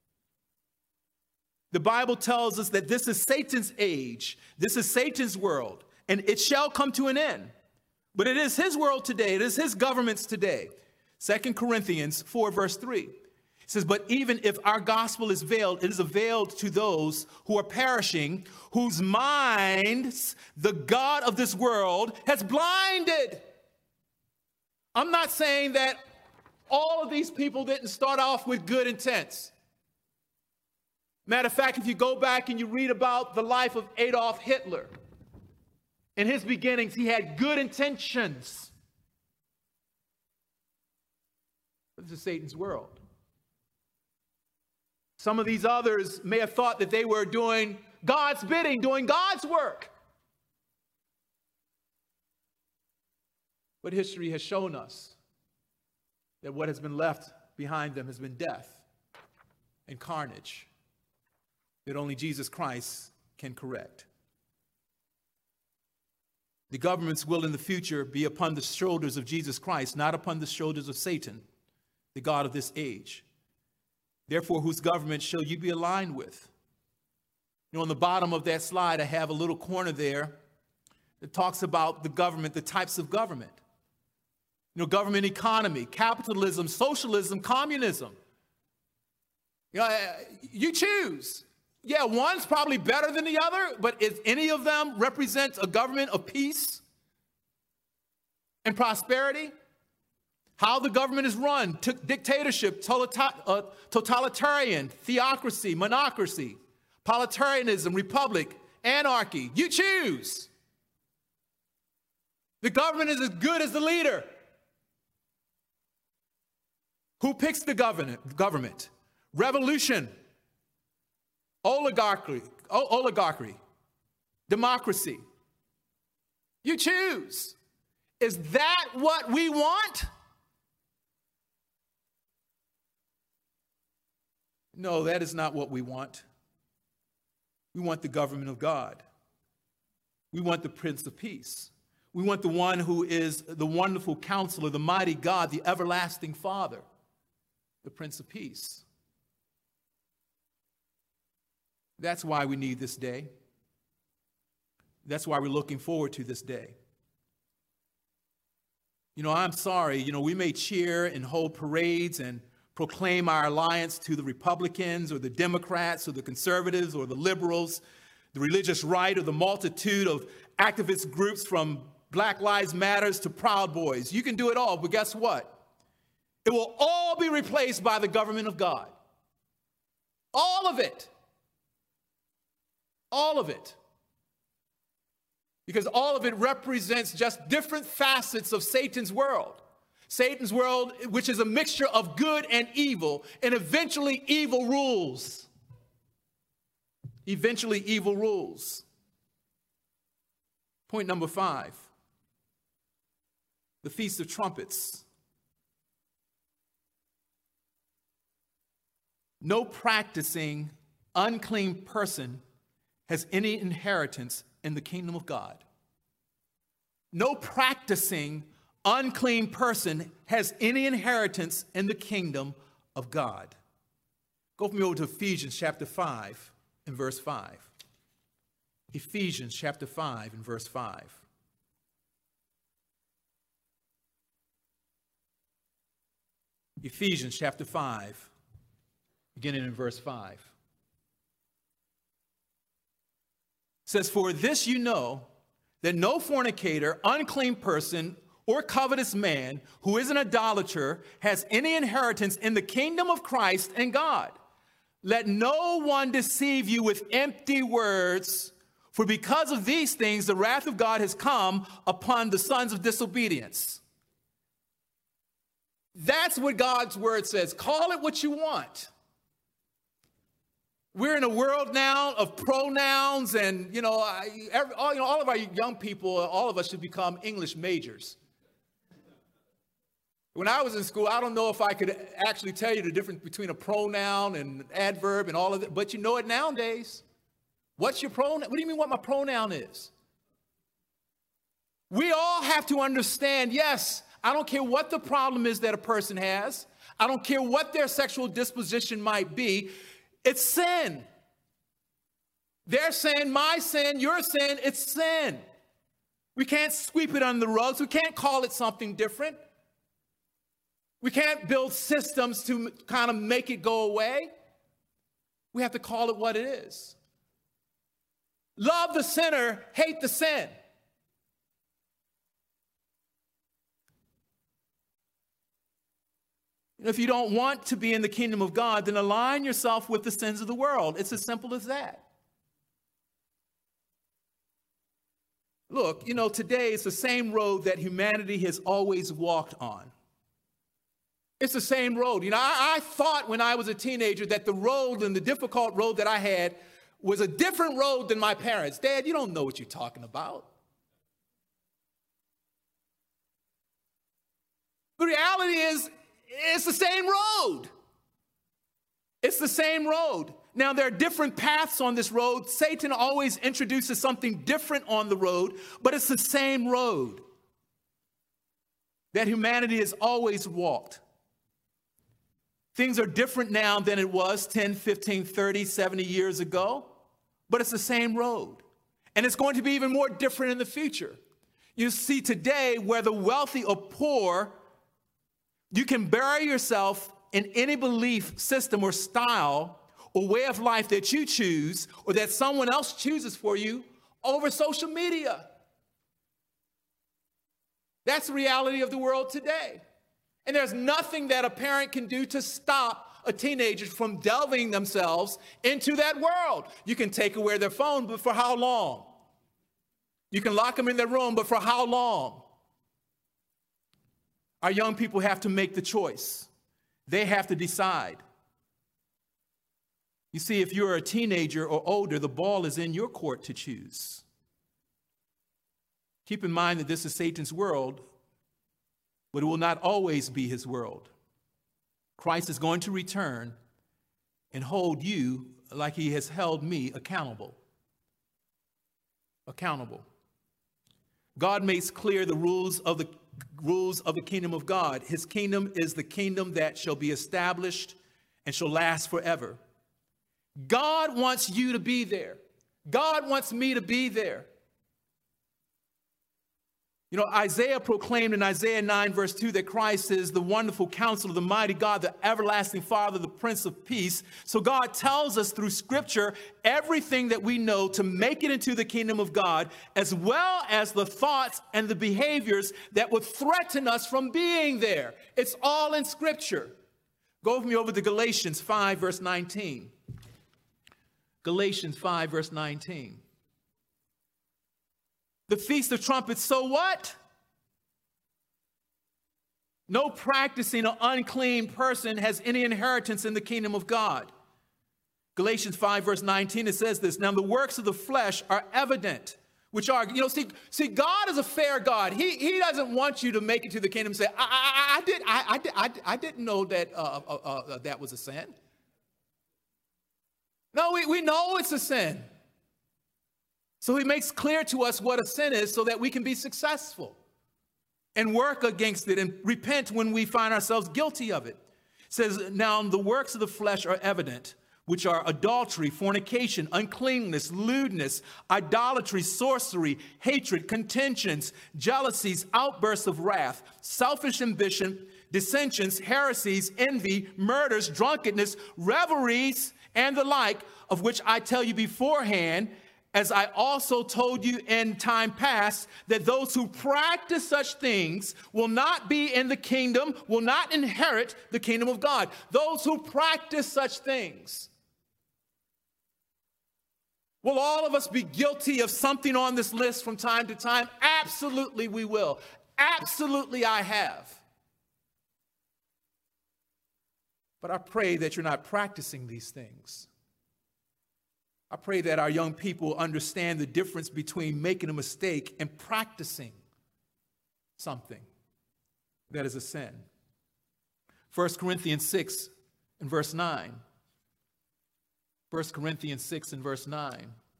Speaker 1: The Bible tells us that this is Satan's age. This is Satan's world, and it shall come to an end. But it is his world today. It is his governments today. 2 Corinthians 4, verse 3. It says, "But even if our gospel is veiled, it is veiled to those who are perishing, whose minds the God of this world has blinded." I'm not saying that all of these people didn't start off with good intents. Matter of fact, if you go back and you read about the life of Adolf Hitler, in his beginnings, he had good intentions. But this is Satan's world. Some of these others may have thought that they were doing God's bidding, doing God's work. But history has shown us that what has been left behind them has been death and carnage that only Jesus Christ can correct. The governments will in the future be upon the shoulders of Jesus Christ, not upon the shoulders of Satan, the god of this age. Therefore, whose government shall you be aligned with? You know, on the bottom of that slide, I have a little corner there that talks about the government, the types of government. You know, government economy, capitalism, socialism, communism. You know, you choose. Yeah, one's probably better than the other, but if any of them represents a government of peace and prosperity, how the government is run, dictatorship, totalitarian, theocracy, monocracy, parliamentarianism, republic, anarchy, you choose. The government is as good as the leader. Who picks the government? Revolution. oligarchy, democracy. You choose. Is that what we want? No, that is not what we want. We want the government of God. We want the Prince of Peace. We want the one who is the wonderful Counselor, the mighty God, the everlasting Father, the Prince of Peace. That's why we need this day. That's why we're looking forward to this day. I'm sorry, we may cheer and hold parades and proclaim our alliance to the Republicans or the Democrats or the conservatives or the liberals, the religious right or the multitude of activist groups from Black Lives Matters to Proud Boys. You can do it all, but guess what? It will all be replaced by the government of God. All of it. All of it. Because all of it represents just different facets of Satan's world. Satan's world, which is a mixture of good and evil, and eventually evil rules. Eventually evil rules. Point number 5. The Feast of Trumpets. No practicing unclean person has any inheritance in the kingdom of God. No practicing unclean person has any inheritance in the kingdom of God. Go with me over to Ephesians chapter 5 and verse 5. Ephesians chapter 5 and verse 5. Ephesians chapter 5, beginning in verse 5. Says, for this you know, that no fornicator, unclean person, or covetous man who is an idolater has any inheritance in the kingdom of Christ and God. Let no one deceive you with empty words, for because of these things the wrath of God has come upon the sons of disobedience. That's what God's word says. Call it what you want. We're in a world now of pronouns, and all of our young people, all of us should become English majors. When I was in school, I don't know if I could actually tell you the difference between a pronoun and an adverb and all of that, but you know it nowadays. What's your pronoun? What do you mean what my pronoun is? We all have to understand, yes, I don't care what the problem is that a person has. I don't care what their sexual disposition might be. It's sin. Their sin, my sin, your sin, it's sin. We can't sweep it under the rugs. We can't call it something different. We can't build systems to kind of make it go away. We have to call it what it is. Love the sinner, hate the sin. If you don't want to be in the kingdom of God, then align yourself with the sins of the world. It's as simple as that. Look, today it's the same road that humanity has always walked on. It's the same road. I thought when I was a teenager that the road and the difficult road that I had was a different road than my parents. Dad, you don't know what you're talking about. The reality is, it's the same road. It's the same road. Now, there are different paths on this road. Satan always introduces something different on the road, but it's the same road that humanity has always walked. Things are different now than it was 10, 15, 30, 70 years ago, but it's the same road. And it's going to be even more different in the future. You see today, whether wealthy or poor, you can bury yourself in any belief system or style or way of life that you choose or that someone else chooses for you over social media. That's the reality of the world today. And there's nothing that a parent can do to stop a teenager from delving themselves into that world. You can take away their phone, but for how long? You can lock them in their room, but for how long? Our young people have to make the choice. They have to decide. You see, if you're a teenager or older, the ball is in your court to choose. Keep in mind that this is Satan's world, but it will not always be his world. Christ is going to return and hold you like he has held me accountable. Accountable. God makes clear the rules of the kingdom of God. His kingdom is the kingdom that shall be established and shall last forever. God wants you to be there. God wants me to be there. You know, Isaiah proclaimed in Isaiah 9, verse 2, that Christ is the wonderful counselor, the mighty God, the everlasting Father, the Prince of Peace. So God tells us through Scripture everything that we know to make it into the kingdom of God, as well as the thoughts and the behaviors that would threaten us from being there. It's all in Scripture. Go with me over to Galatians 5, verse 19. Galatians 5, verse 19. The Feast of Trumpets, so what? No practicing or unclean person has any inheritance in the kingdom of God. Galatians 5, verse 19, it says this, now the works of the flesh are evident, which are, see, God is a fair God. He doesn't want you to make it to the kingdom and say, I didn't know that that was a sin. No, we know it's a sin. So he makes clear to us what a sin is so that we can be successful and work against it and repent when we find ourselves guilty of it. It says, now the works of the flesh are evident, which are adultery, fornication, uncleanness, lewdness, idolatry, sorcery, hatred, contentions, jealousies, outbursts of wrath, selfish ambition, dissensions, heresies, envy, murders, drunkenness, revelries, and the like, of which I tell you beforehand, as I also told you in time past, that those who practice such things will not be in the kingdom, will not inherit the kingdom of God. Those who practice such things. Will all of us be guilty of something on this list from time to time? Absolutely we will. Absolutely I have. But I pray that you're not practicing these things. I pray that our young people understand the difference between making a mistake and practicing something that is a sin. 1 Corinthians 6 and verse 9. 1 Corinthians 6 and verse 9.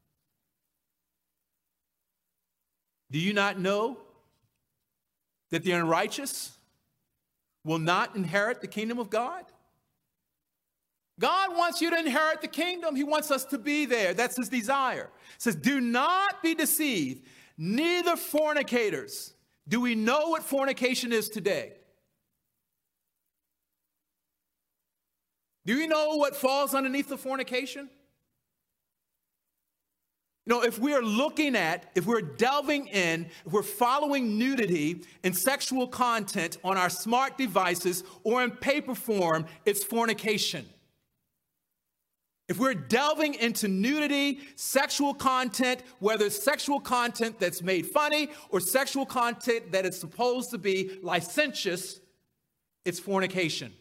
Speaker 1: Do you not know that the unrighteous will not inherit the kingdom of God? God wants you to inherit the kingdom. He wants us to be there. That's his desire. It says, do not be deceived, neither fornicators. Do we know what fornication is today? Do we know what falls underneath the fornication? You know, if we're looking at, if we're delving in, if we're following nudity and sexual content on our smart devices or in paper form, it's fornication. If we're delving into nudity, sexual content, whether it's sexual content that's made funny or sexual content that is supposed to be licentious, it's fornication.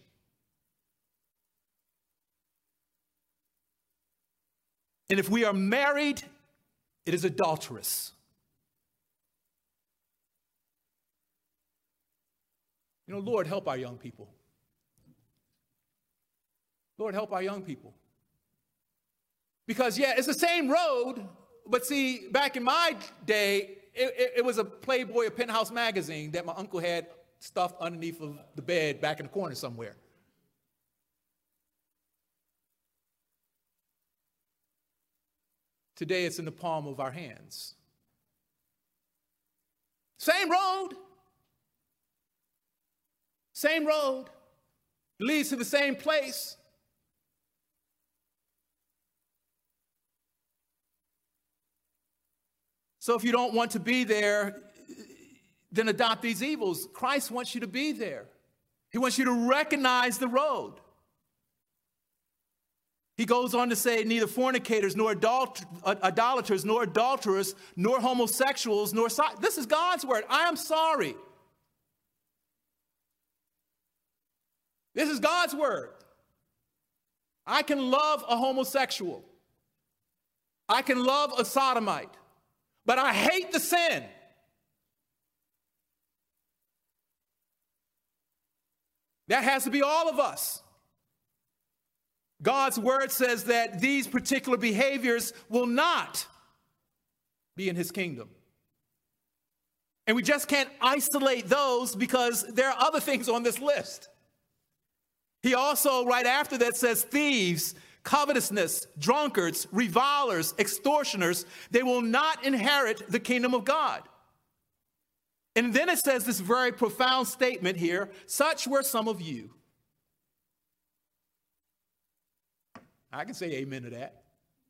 Speaker 1: And if we are married, it is adulterous. You know, Lord, help our young people. Lord, help our young people. Because, yeah, it's the same road, but see, back in my day, it was a Playboy, a Penthouse magazine that my uncle had stuffed underneath of the bed back in the corner somewhere. Today, it's in the palm of our hands. Same road. Same road. It leads to the same place. So if you don't want to be there, then adopt these evils. Christ wants you to be there. He wants you to recognize the road. He goes on to say, neither fornicators, nor idolaters, nor adulterers, nor homosexuals, nor... This is God's word. I am sorry. This is God's word. I can love a homosexual. I can love a sodomite, but I hate the sin. That has to be all of us. God's word says that these particular behaviors will not be in his kingdom. And we just can't isolate those because there are other things on this list. He also, right after that, says thieves, covetousness, drunkards, revilers, extortioners, they will not inherit the kingdom of God. And then it says this very profound statement here, such were some of you. I can say amen to that.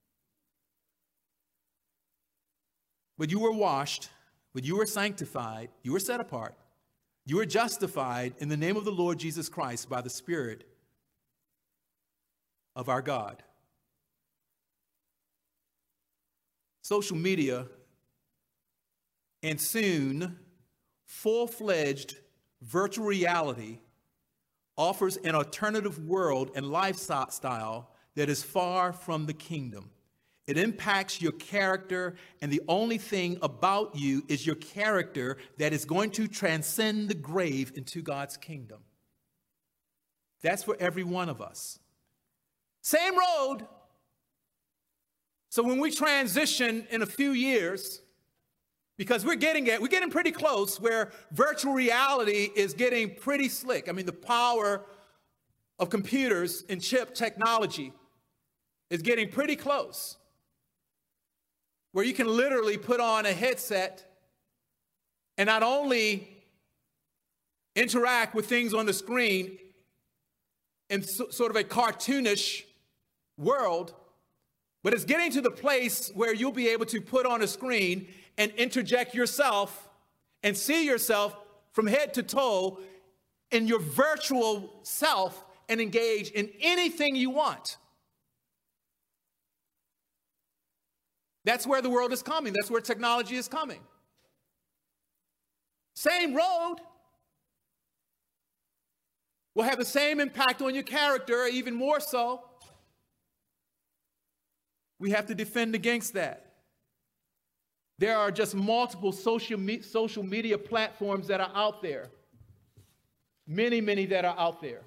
Speaker 1: But you were washed, but you were sanctified, you were set apart, you were justified in the name of the Lord Jesus Christ by the Spirit of our God. Social media and soon full-fledged virtual reality offers an alternative world and lifestyle that is far from the kingdom. It impacts your character, and the only thing about you is your character that is going to transcend the grave into God's kingdom. That's for every one of us. Same road. So when we transition in a few years, because we're getting pretty close where virtual reality is getting pretty slick. I mean, the power of computers and chip technology is getting pretty close, where you can literally put on a headset and not only interact with things on the screen in sort of a cartoonish world, but it's getting to the place where you'll be able to put on a screen and interject yourself and see yourself from head to toe in your virtual self and engage in anything you want. That's where the world is coming. That's where technology is coming. Same road will have the same impact on your character, even more so. We have to defend against that. There are just multiple social media platforms that are out there. Many, many that are out there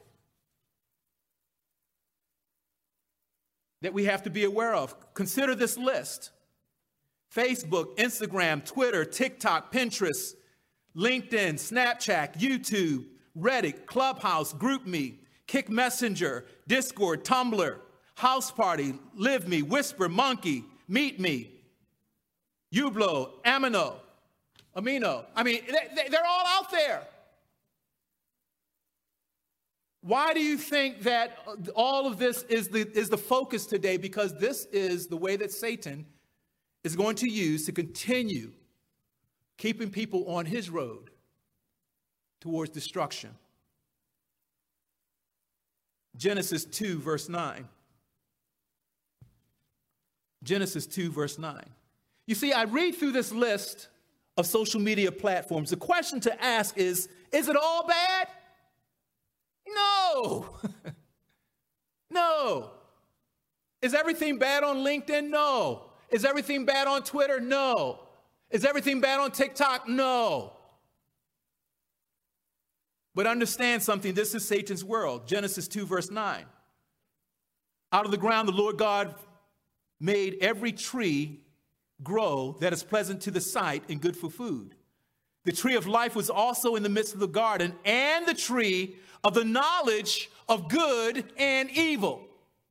Speaker 1: that we have to be aware of. Consider this list: Facebook, Instagram, Twitter, TikTok, Pinterest, LinkedIn, Snapchat, YouTube, Reddit, Clubhouse, GroupMe, Kick Messenger, Discord, Tumblr, House Party, LiveMe, Whisper, Monkey, MeetMe, Ublo, Amino. I mean, they're all out there. Why do you think that all of this is the focus today? Because this is the way that Satan is going to use to continue keeping people on his road towards destruction. Genesis 2, verse 9. Genesis 2, verse 9. You see, I read through this list of social media platforms. The question to ask is it all bad? No. No. Is everything bad on LinkedIn? No. Is everything bad on Twitter? No. Is everything bad on TikTok? No. But understand something. This is Satan's world. Genesis 2, verse 9. Out of the ground, the Lord God made every tree grow that is pleasant to the sight and good for food. The tree of life was also in the midst of the garden, and the tree of the knowledge of good and evil.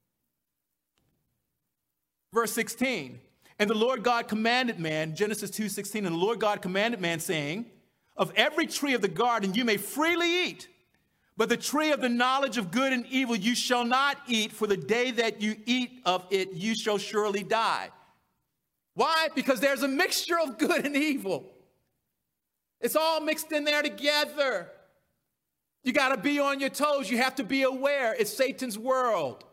Speaker 1: Verse 16. And the Lord God commanded man, Genesis 2:16, and the Lord God commanded man, saying, of every tree of the garden you may freely eat, but the tree of the knowledge of good and evil you shall not eat, for the day that you eat of it you shall surely die. Why? Because there's a mixture of good and evil. It's all mixed in there together. You got to be on your toes. You have to be aware. It's Satan's world.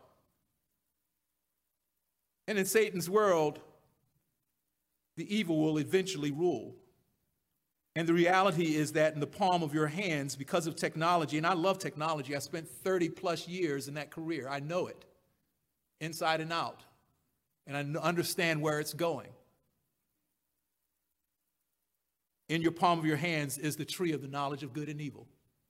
Speaker 1: And in Satan's world, the evil will eventually rule. And the reality is that in the palm of your hands, because of technology, and I love technology, I spent 30 plus years in that career. I know it. inside and out, and I understand where it's going. In your palm of your hands is the tree of the knowledge of good and evil.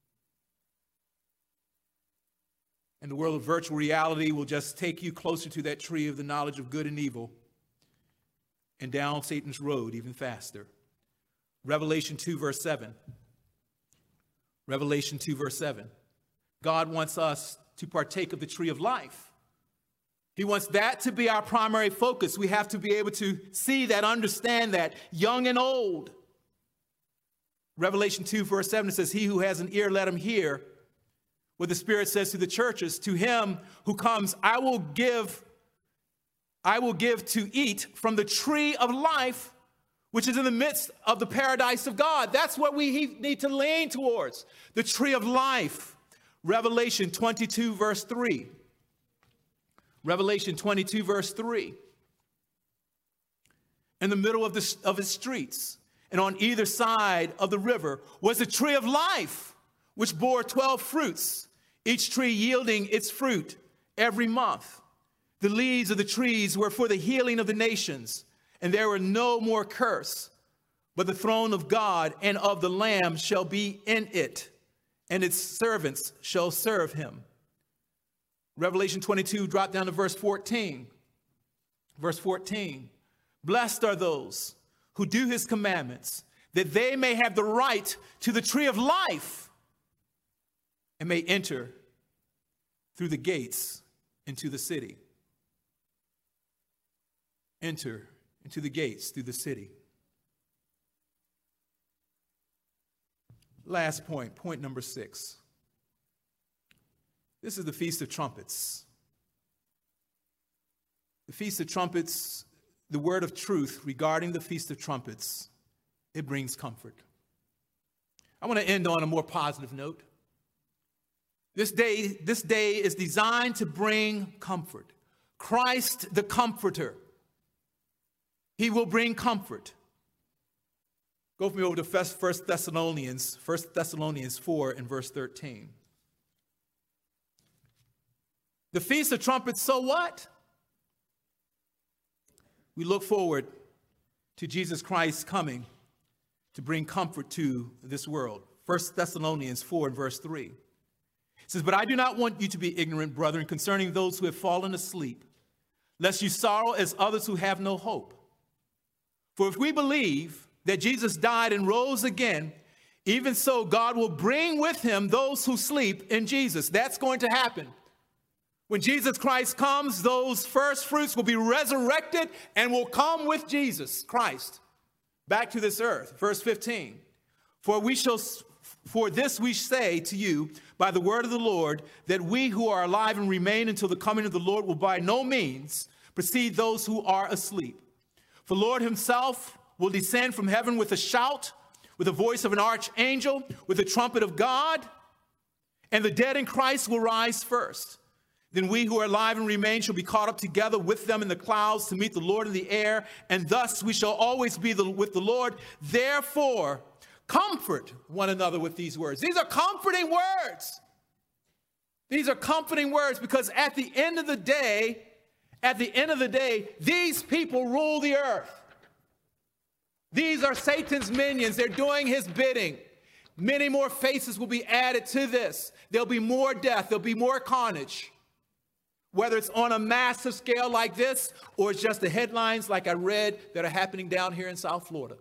Speaker 1: And the world of virtual reality will just take you closer to that tree of the knowledge of good and evil and down Satan's road even faster. Revelation 2, verse 7. Revelation 2, verse 7. God wants us to partake of the tree of life. He wants that to be our primary focus. We have to be able to see that, understand that, young and old. Revelation 2, verse 7 says, he who has an ear, let him hear what the Spirit says to the churches. To him who comes, I will give to eat from the tree of life, which is in the midst of the paradise of God. That's what we need to lean towards, the tree of life. Revelation 22, verse 3. Revelation 22, verse 3. In the middle of its streets, and on either side of the river was the tree of life, which bore 12 fruits, each tree yielding its fruit every month. The leaves of the trees were for the healing of the nations, and there were no more curse, but the throne of God and of the Lamb shall be in it, and its servants shall serve him. Revelation 22, drop down to verse 14. Verse 14. Blessed are those who do his commandments, that they may have the right to the tree of life and may enter through the gates into the city. Enter into the gates through the city. Last point, point number 6. This is the Feast of Trumpets. The Feast of Trumpets, the word of truth regarding the Feast of Trumpets, it brings comfort. I want to end on a more positive note. This day is designed to bring comfort. Christ the Comforter. He will bring comfort. Go with me over to 1 Thessalonians 4 and verse 13. The Feast of Trumpets, so what? We look forward to Jesus Christ coming to bring comfort to this world. 1 Thessalonians 4 and verse 3. It says, but I do not want you to be ignorant, brethren, concerning those who have fallen asleep, lest you sorrow as others who have no hope. For if we believe that Jesus died and rose again, even so God will bring with him those who sleep in Jesus. That's going to happen. When Jesus Christ comes, those first fruits will be resurrected and will come with Jesus Christ back to this earth. Verse 15, for this we say to you by the word of the Lord, that we who are alive and remain until the coming of the Lord will by no means precede those who are asleep. For the Lord himself will descend from heaven with a shout, with the voice of an archangel, with the trumpet of God, and the dead in Christ will rise first. Then we who are alive and remain shall be caught up together with them in the clouds to meet the Lord in the air, and thus we shall always be with the Lord. Therefore, comfort one another with these words. These are comforting words. These are comforting words because at the end of the day, these people rule the earth. These are Satan's minions. They're doing his bidding. Many more faces will be added to this. There'll be more death. There'll be more carnage. Whether it's on a massive scale like this, or it's just the headlines like I read that are happening down here in South Florida.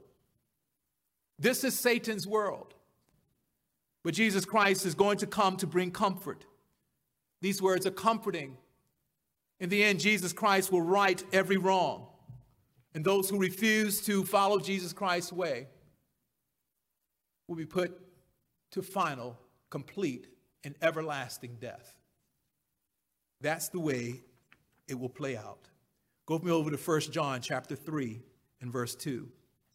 Speaker 1: This is Satan's world. But Jesus Christ is going to come to bring comfort. These words are comforting. In the end, Jesus Christ will right every wrong. And those who refuse to follow Jesus Christ's way will be put to final, complete, and everlasting death. That's the way it will play out. Go with me over to 1 John chapter 3 and verse 2.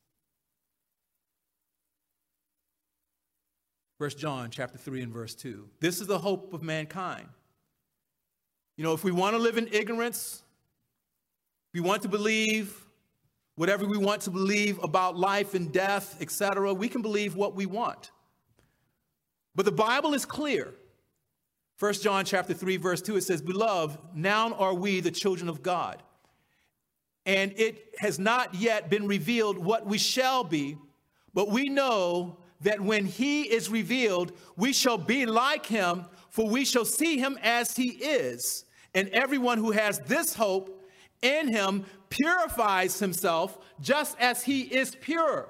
Speaker 1: 1 John chapter 3 and verse 2. This is the hope of mankind. You know, if we want to live in ignorance, we want to believe whatever we want to believe about life and death, etc., we can believe what we want. But the Bible is clear. 1 John chapter 3, verse 2, it says, "Beloved, now are we the children of God, and it has not yet been revealed what we shall be, but we know that when he is revealed, we shall be like him, for we shall see him as he is. And everyone who has this hope in him purifies himself just as he is pure."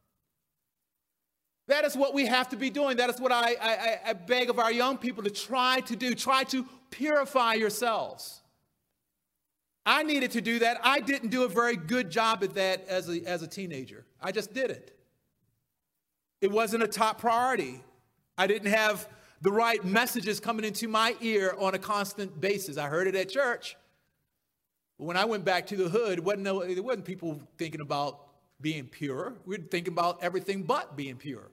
Speaker 1: That is what we have to be doing. That is what I beg of our young people to try to do. Try to purify yourselves. I needed to do that. I didn't do a very good job at that as a teenager. I just didn't. It wasn't a top priority. I didn't have the right messages coming into my ear on a constant basis. I heard it at church. But when I went back to the hood, there wasn't people thinking about being pure. We were thinking about everything but being pure.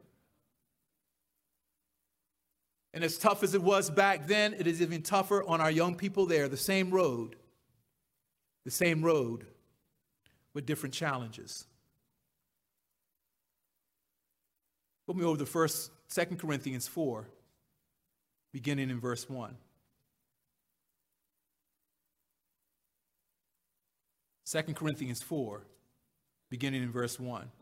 Speaker 1: And as tough as it was back then, it is even tougher on our young people there. The same road with different challenges. Put me over to 2 Corinthians 4, beginning in verse 1. 2 Corinthians 4, beginning in verse 1.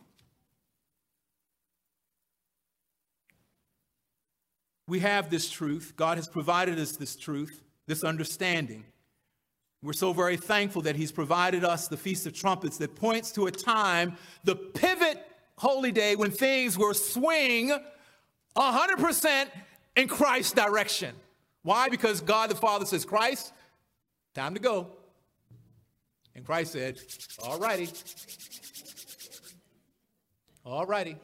Speaker 1: We have this truth. God has provided us this truth, this understanding. We're so very thankful that he's provided us the Feast of Trumpets that points to a time, the pivot holy day, when things will swing 100% in Christ's direction. Why? Because God the Father says, "Christ, time to go." And Christ said, "All righty. All righty."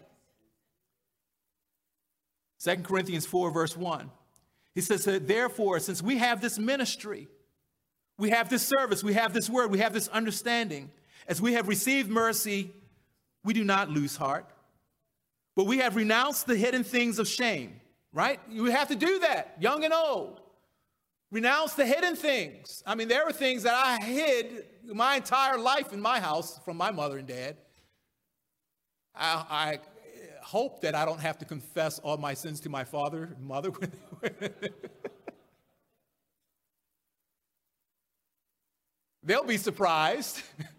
Speaker 1: 2 Corinthians 4, verse 1. He says, "Therefore, since we have this ministry, we have this service, we have this word, we have this understanding, as we have received mercy, we do not lose heart. But we have renounced the hidden things of shame." Right? You have to do that, young and old. Renounce the hidden things. I mean, there were things that I hid my entire life in my house from my mother and dad. I hope that I don't have to confess all my sins to my father and mother. They'll be surprised.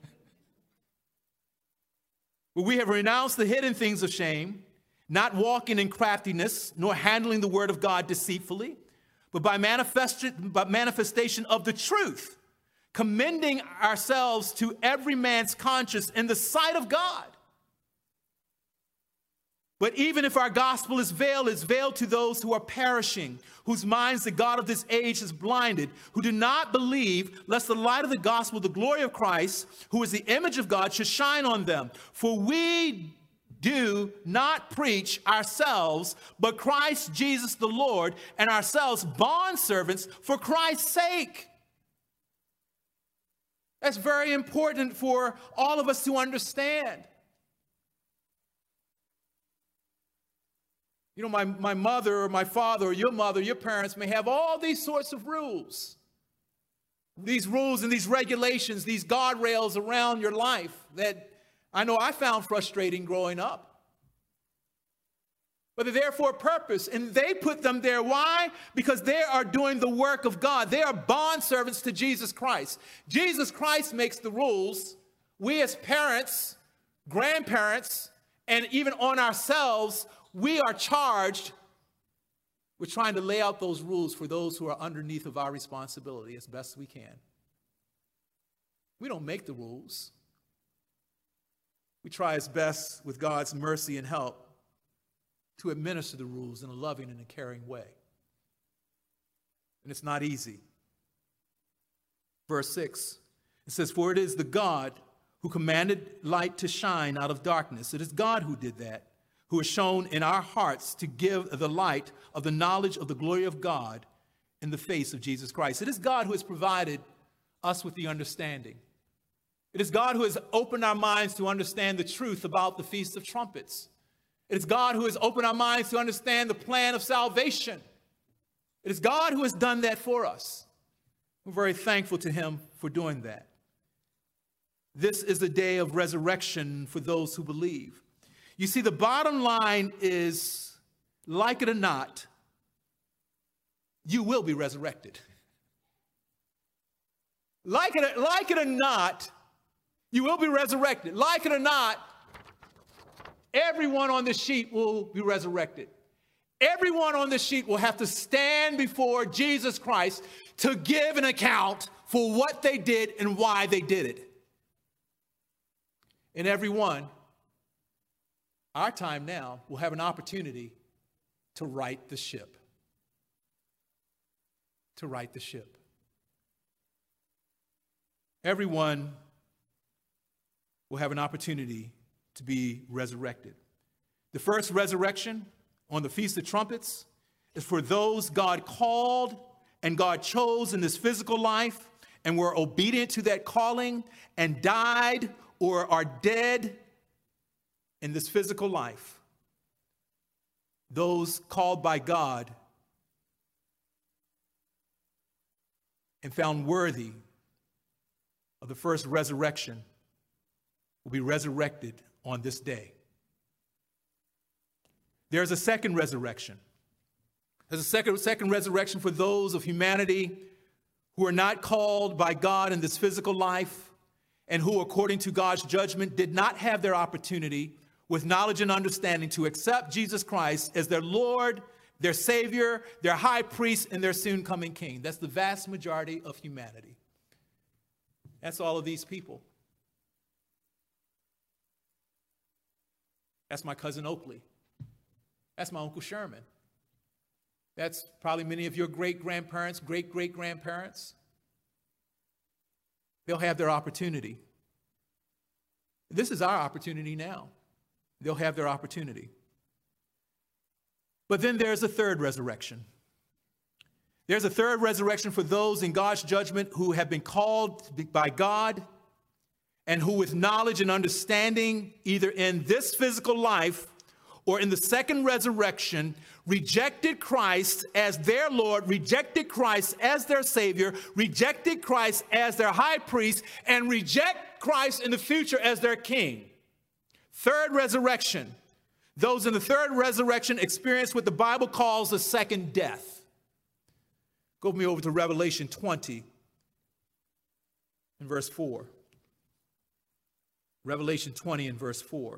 Speaker 1: But we have renounced the hidden things of shame, not walking in craftiness, nor handling the word of God deceitfully, but by manifestation of the truth, commending ourselves to every man's conscience in the sight of God. But even if our gospel is veiled to those who are perishing, whose minds the God of this age has blinded, who do not believe, lest the light of the gospel, the glory of Christ, who is the image of God, should shine on them. For we do not preach ourselves, but Christ Jesus the Lord, and ourselves bondservants for Christ's sake. That's very important for all of us to understand. You know, my mother or my father or your mother, your parents may have all these sorts of rules. These rules and these regulations, these guardrails around your life that I know I found frustrating growing up. But they're there for a purpose, and they put them there. Why? Because they are doing the work of God. They are bondservants to Jesus Christ. Jesus Christ makes the rules. We as parents, grandparents, and even on ourselves, we are charged with trying to lay out those rules for those who are underneath of our responsibility as best we can. We don't make the rules. We try as best with God's mercy and help to administer the rules in a loving and a caring way. And it's not easy. Verse 6, it says, "For it is the God who commanded light to shine out of darkness. It is God who did that, who has shown in our hearts to give the light of the knowledge of the glory of God in the face of Jesus Christ." It is God who has provided us with the understanding. It is God who has opened our minds to understand the truth about the Feast of Trumpets. It is God who has opened our minds to understand the plan of salvation. It is God who has done that for us. We're very thankful to him for doing that. This is the day of resurrection for those who believe. You see, the bottom line is, like it or not, you will be resurrected. Like it or not, you will be resurrected. Like it or not, everyone on this sheet will be resurrected. Everyone on this sheet will have to stand before Jesus Christ to give an account for what they did and why they did it. And everyone, our time now, will have an opportunity to right the ship. To right the ship. Everyone will have an opportunity to be resurrected. The first resurrection on the Feast of Trumpets is for those God called and God chose in this physical life and were obedient to that calling and died or are dead in this physical life. Those called by God and found worthy of the first resurrection will be resurrected on this day. There's a second resurrection. There's a second resurrection for those of humanity who are not called by God in this physical life and who, according to God's judgment, did not have their opportunity with knowledge and understanding to accept Jesus Christ as their Lord, their Savior, their High Priest, and their soon-coming King. That's the vast majority of humanity. That's all of these people. That's my cousin Oakley. That's my Uncle Sherman. That's probably many of your great-grandparents, great-great-grandparents. They'll have their opportunity. This is our opportunity now. They'll have their opportunity. But then there's a third resurrection. There's a third resurrection for those in God's judgment who have been called by God and who, with knowledge and understanding, either in this physical life or in the second resurrection, rejected Christ as their Lord, rejected Christ as their Savior, rejected Christ as their High Priest, and reject Christ in the future as their King. Third resurrection. Those in the third resurrection experience what the Bible calls the second death. Go with me over to Revelation 20 and verse 4. Revelation 20 and verse 4.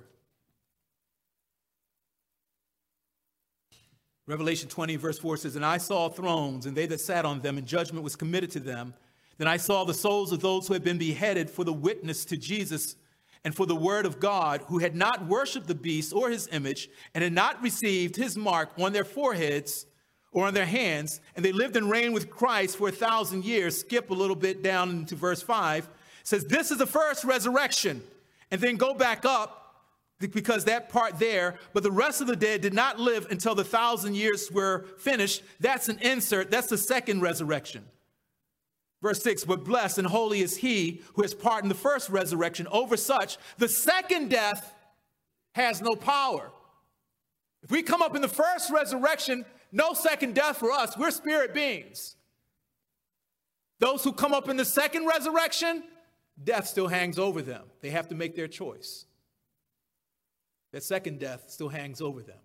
Speaker 1: Revelation 20 verse 4 says, "And I saw thrones, and they that sat on them, and judgment was committed to them. Then I saw the souls of those who had been beheaded for the witness to Jesus and for the word of God, who had not worshipped the beast or his image, and had not received his mark on their foreheads or on their hands. And they lived and reigned with Christ for 1,000 years." Skip a little bit down into verse 5. It says, this is the first resurrection. And then go back up, because that part there, but the rest of the dead did not live until the 1,000 years were finished. That's an insert. That's the second resurrection. Verse 6, "But blessed and holy is he who has part in the first resurrection. Over such, the second death has no power." If we come up in the first resurrection, no second death for us. We're spirit beings. Those who come up in the second resurrection, death still hangs over them. They have to make their choice. That second death still hangs over them.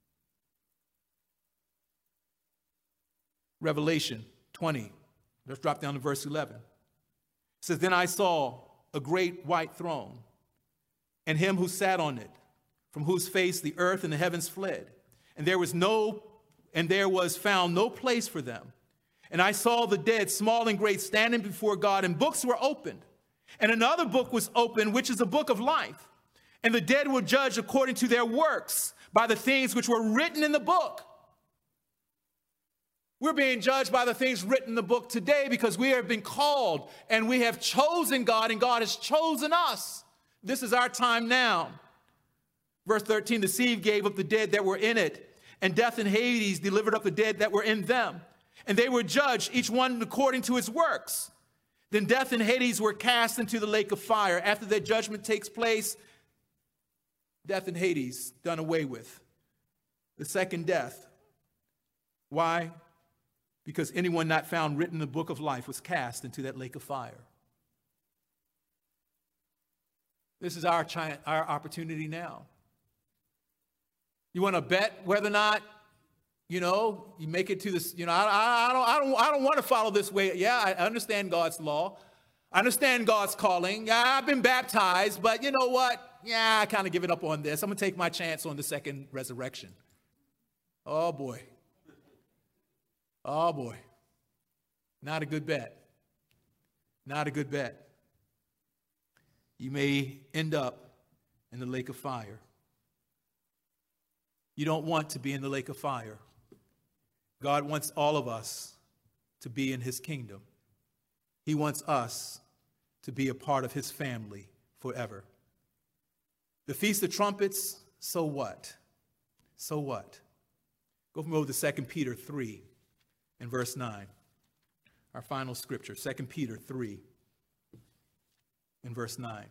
Speaker 1: Revelation 20. Let's drop down to verse 11. It says, "Then I saw a great white throne, and him who sat on it, from whose face the earth and the heavens fled. And there was found no place for them. And I saw the dead, small and great, standing before God, and books were opened. And another book was opened, which is the book of life. And the dead were judged according to their works by the things which were written in the book." We're being judged by the things written in the book today because we have been called and we have chosen God and God has chosen us. This is our time now. Verse 13, "The sea gave up the dead that were in it, and death and Hades delivered up the dead that were in them. And they were judged, each one according to his works. Then death and Hades were cast into the lake of fire." After that judgment takes place, death and Hades done away with. The second death. Why? Because anyone not found written in the book of life was cast into that lake of fire. This is our opportunity now. You want to bet whether or not you know, you make it to this, you know, I don't want to follow this way. Yeah, I understand God's law. I understand God's calling. Yeah, I've been baptized, but you know what? Yeah, I kind of give it up on this. I'm going to take my chance on the second resurrection. Oh, boy. Oh, boy. Not a good bet. Not a good bet. You may end up in the lake of fire. You don't want to be in the lake of fire. God wants all of us to be in his kingdom. He wants us to be a part of his family forever. The Feast of Trumpets, so what? So what? Go from over to 2 Peter 3 and verse 9. Our final scripture, 2 Peter 3 and verse 9.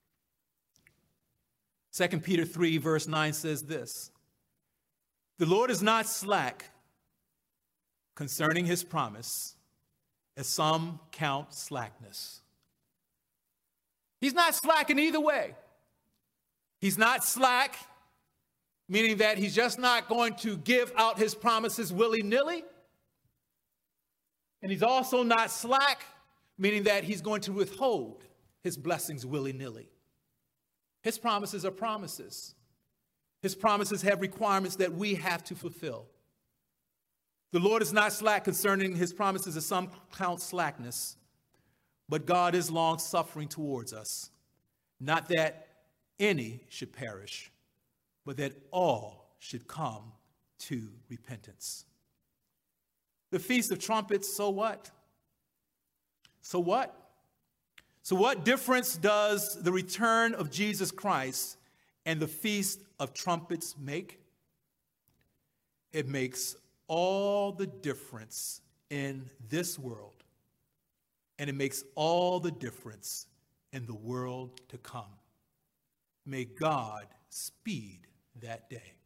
Speaker 1: 2 Peter 3 verse 9 says this: the Lord is not slack concerning his promise, as some count slackness. He's not slack in either way. He's not slack, meaning that he's just not going to give out his promises willy-nilly. And he's also not slack, meaning that he's going to withhold his blessings willy-nilly. His promises are promises. His promises have requirements that we have to fulfill. The Lord is not slack concerning his promises, as some count slackness, but God is long-suffering towards us, not that any should perish, but that all should come to repentance. The Feast of Trumpets, so what? So what? So what difference does the return of Jesus Christ and the Feast of Trumpets make? It makes all the difference in this world, and it makes all the difference in the world to come. May God speed that day.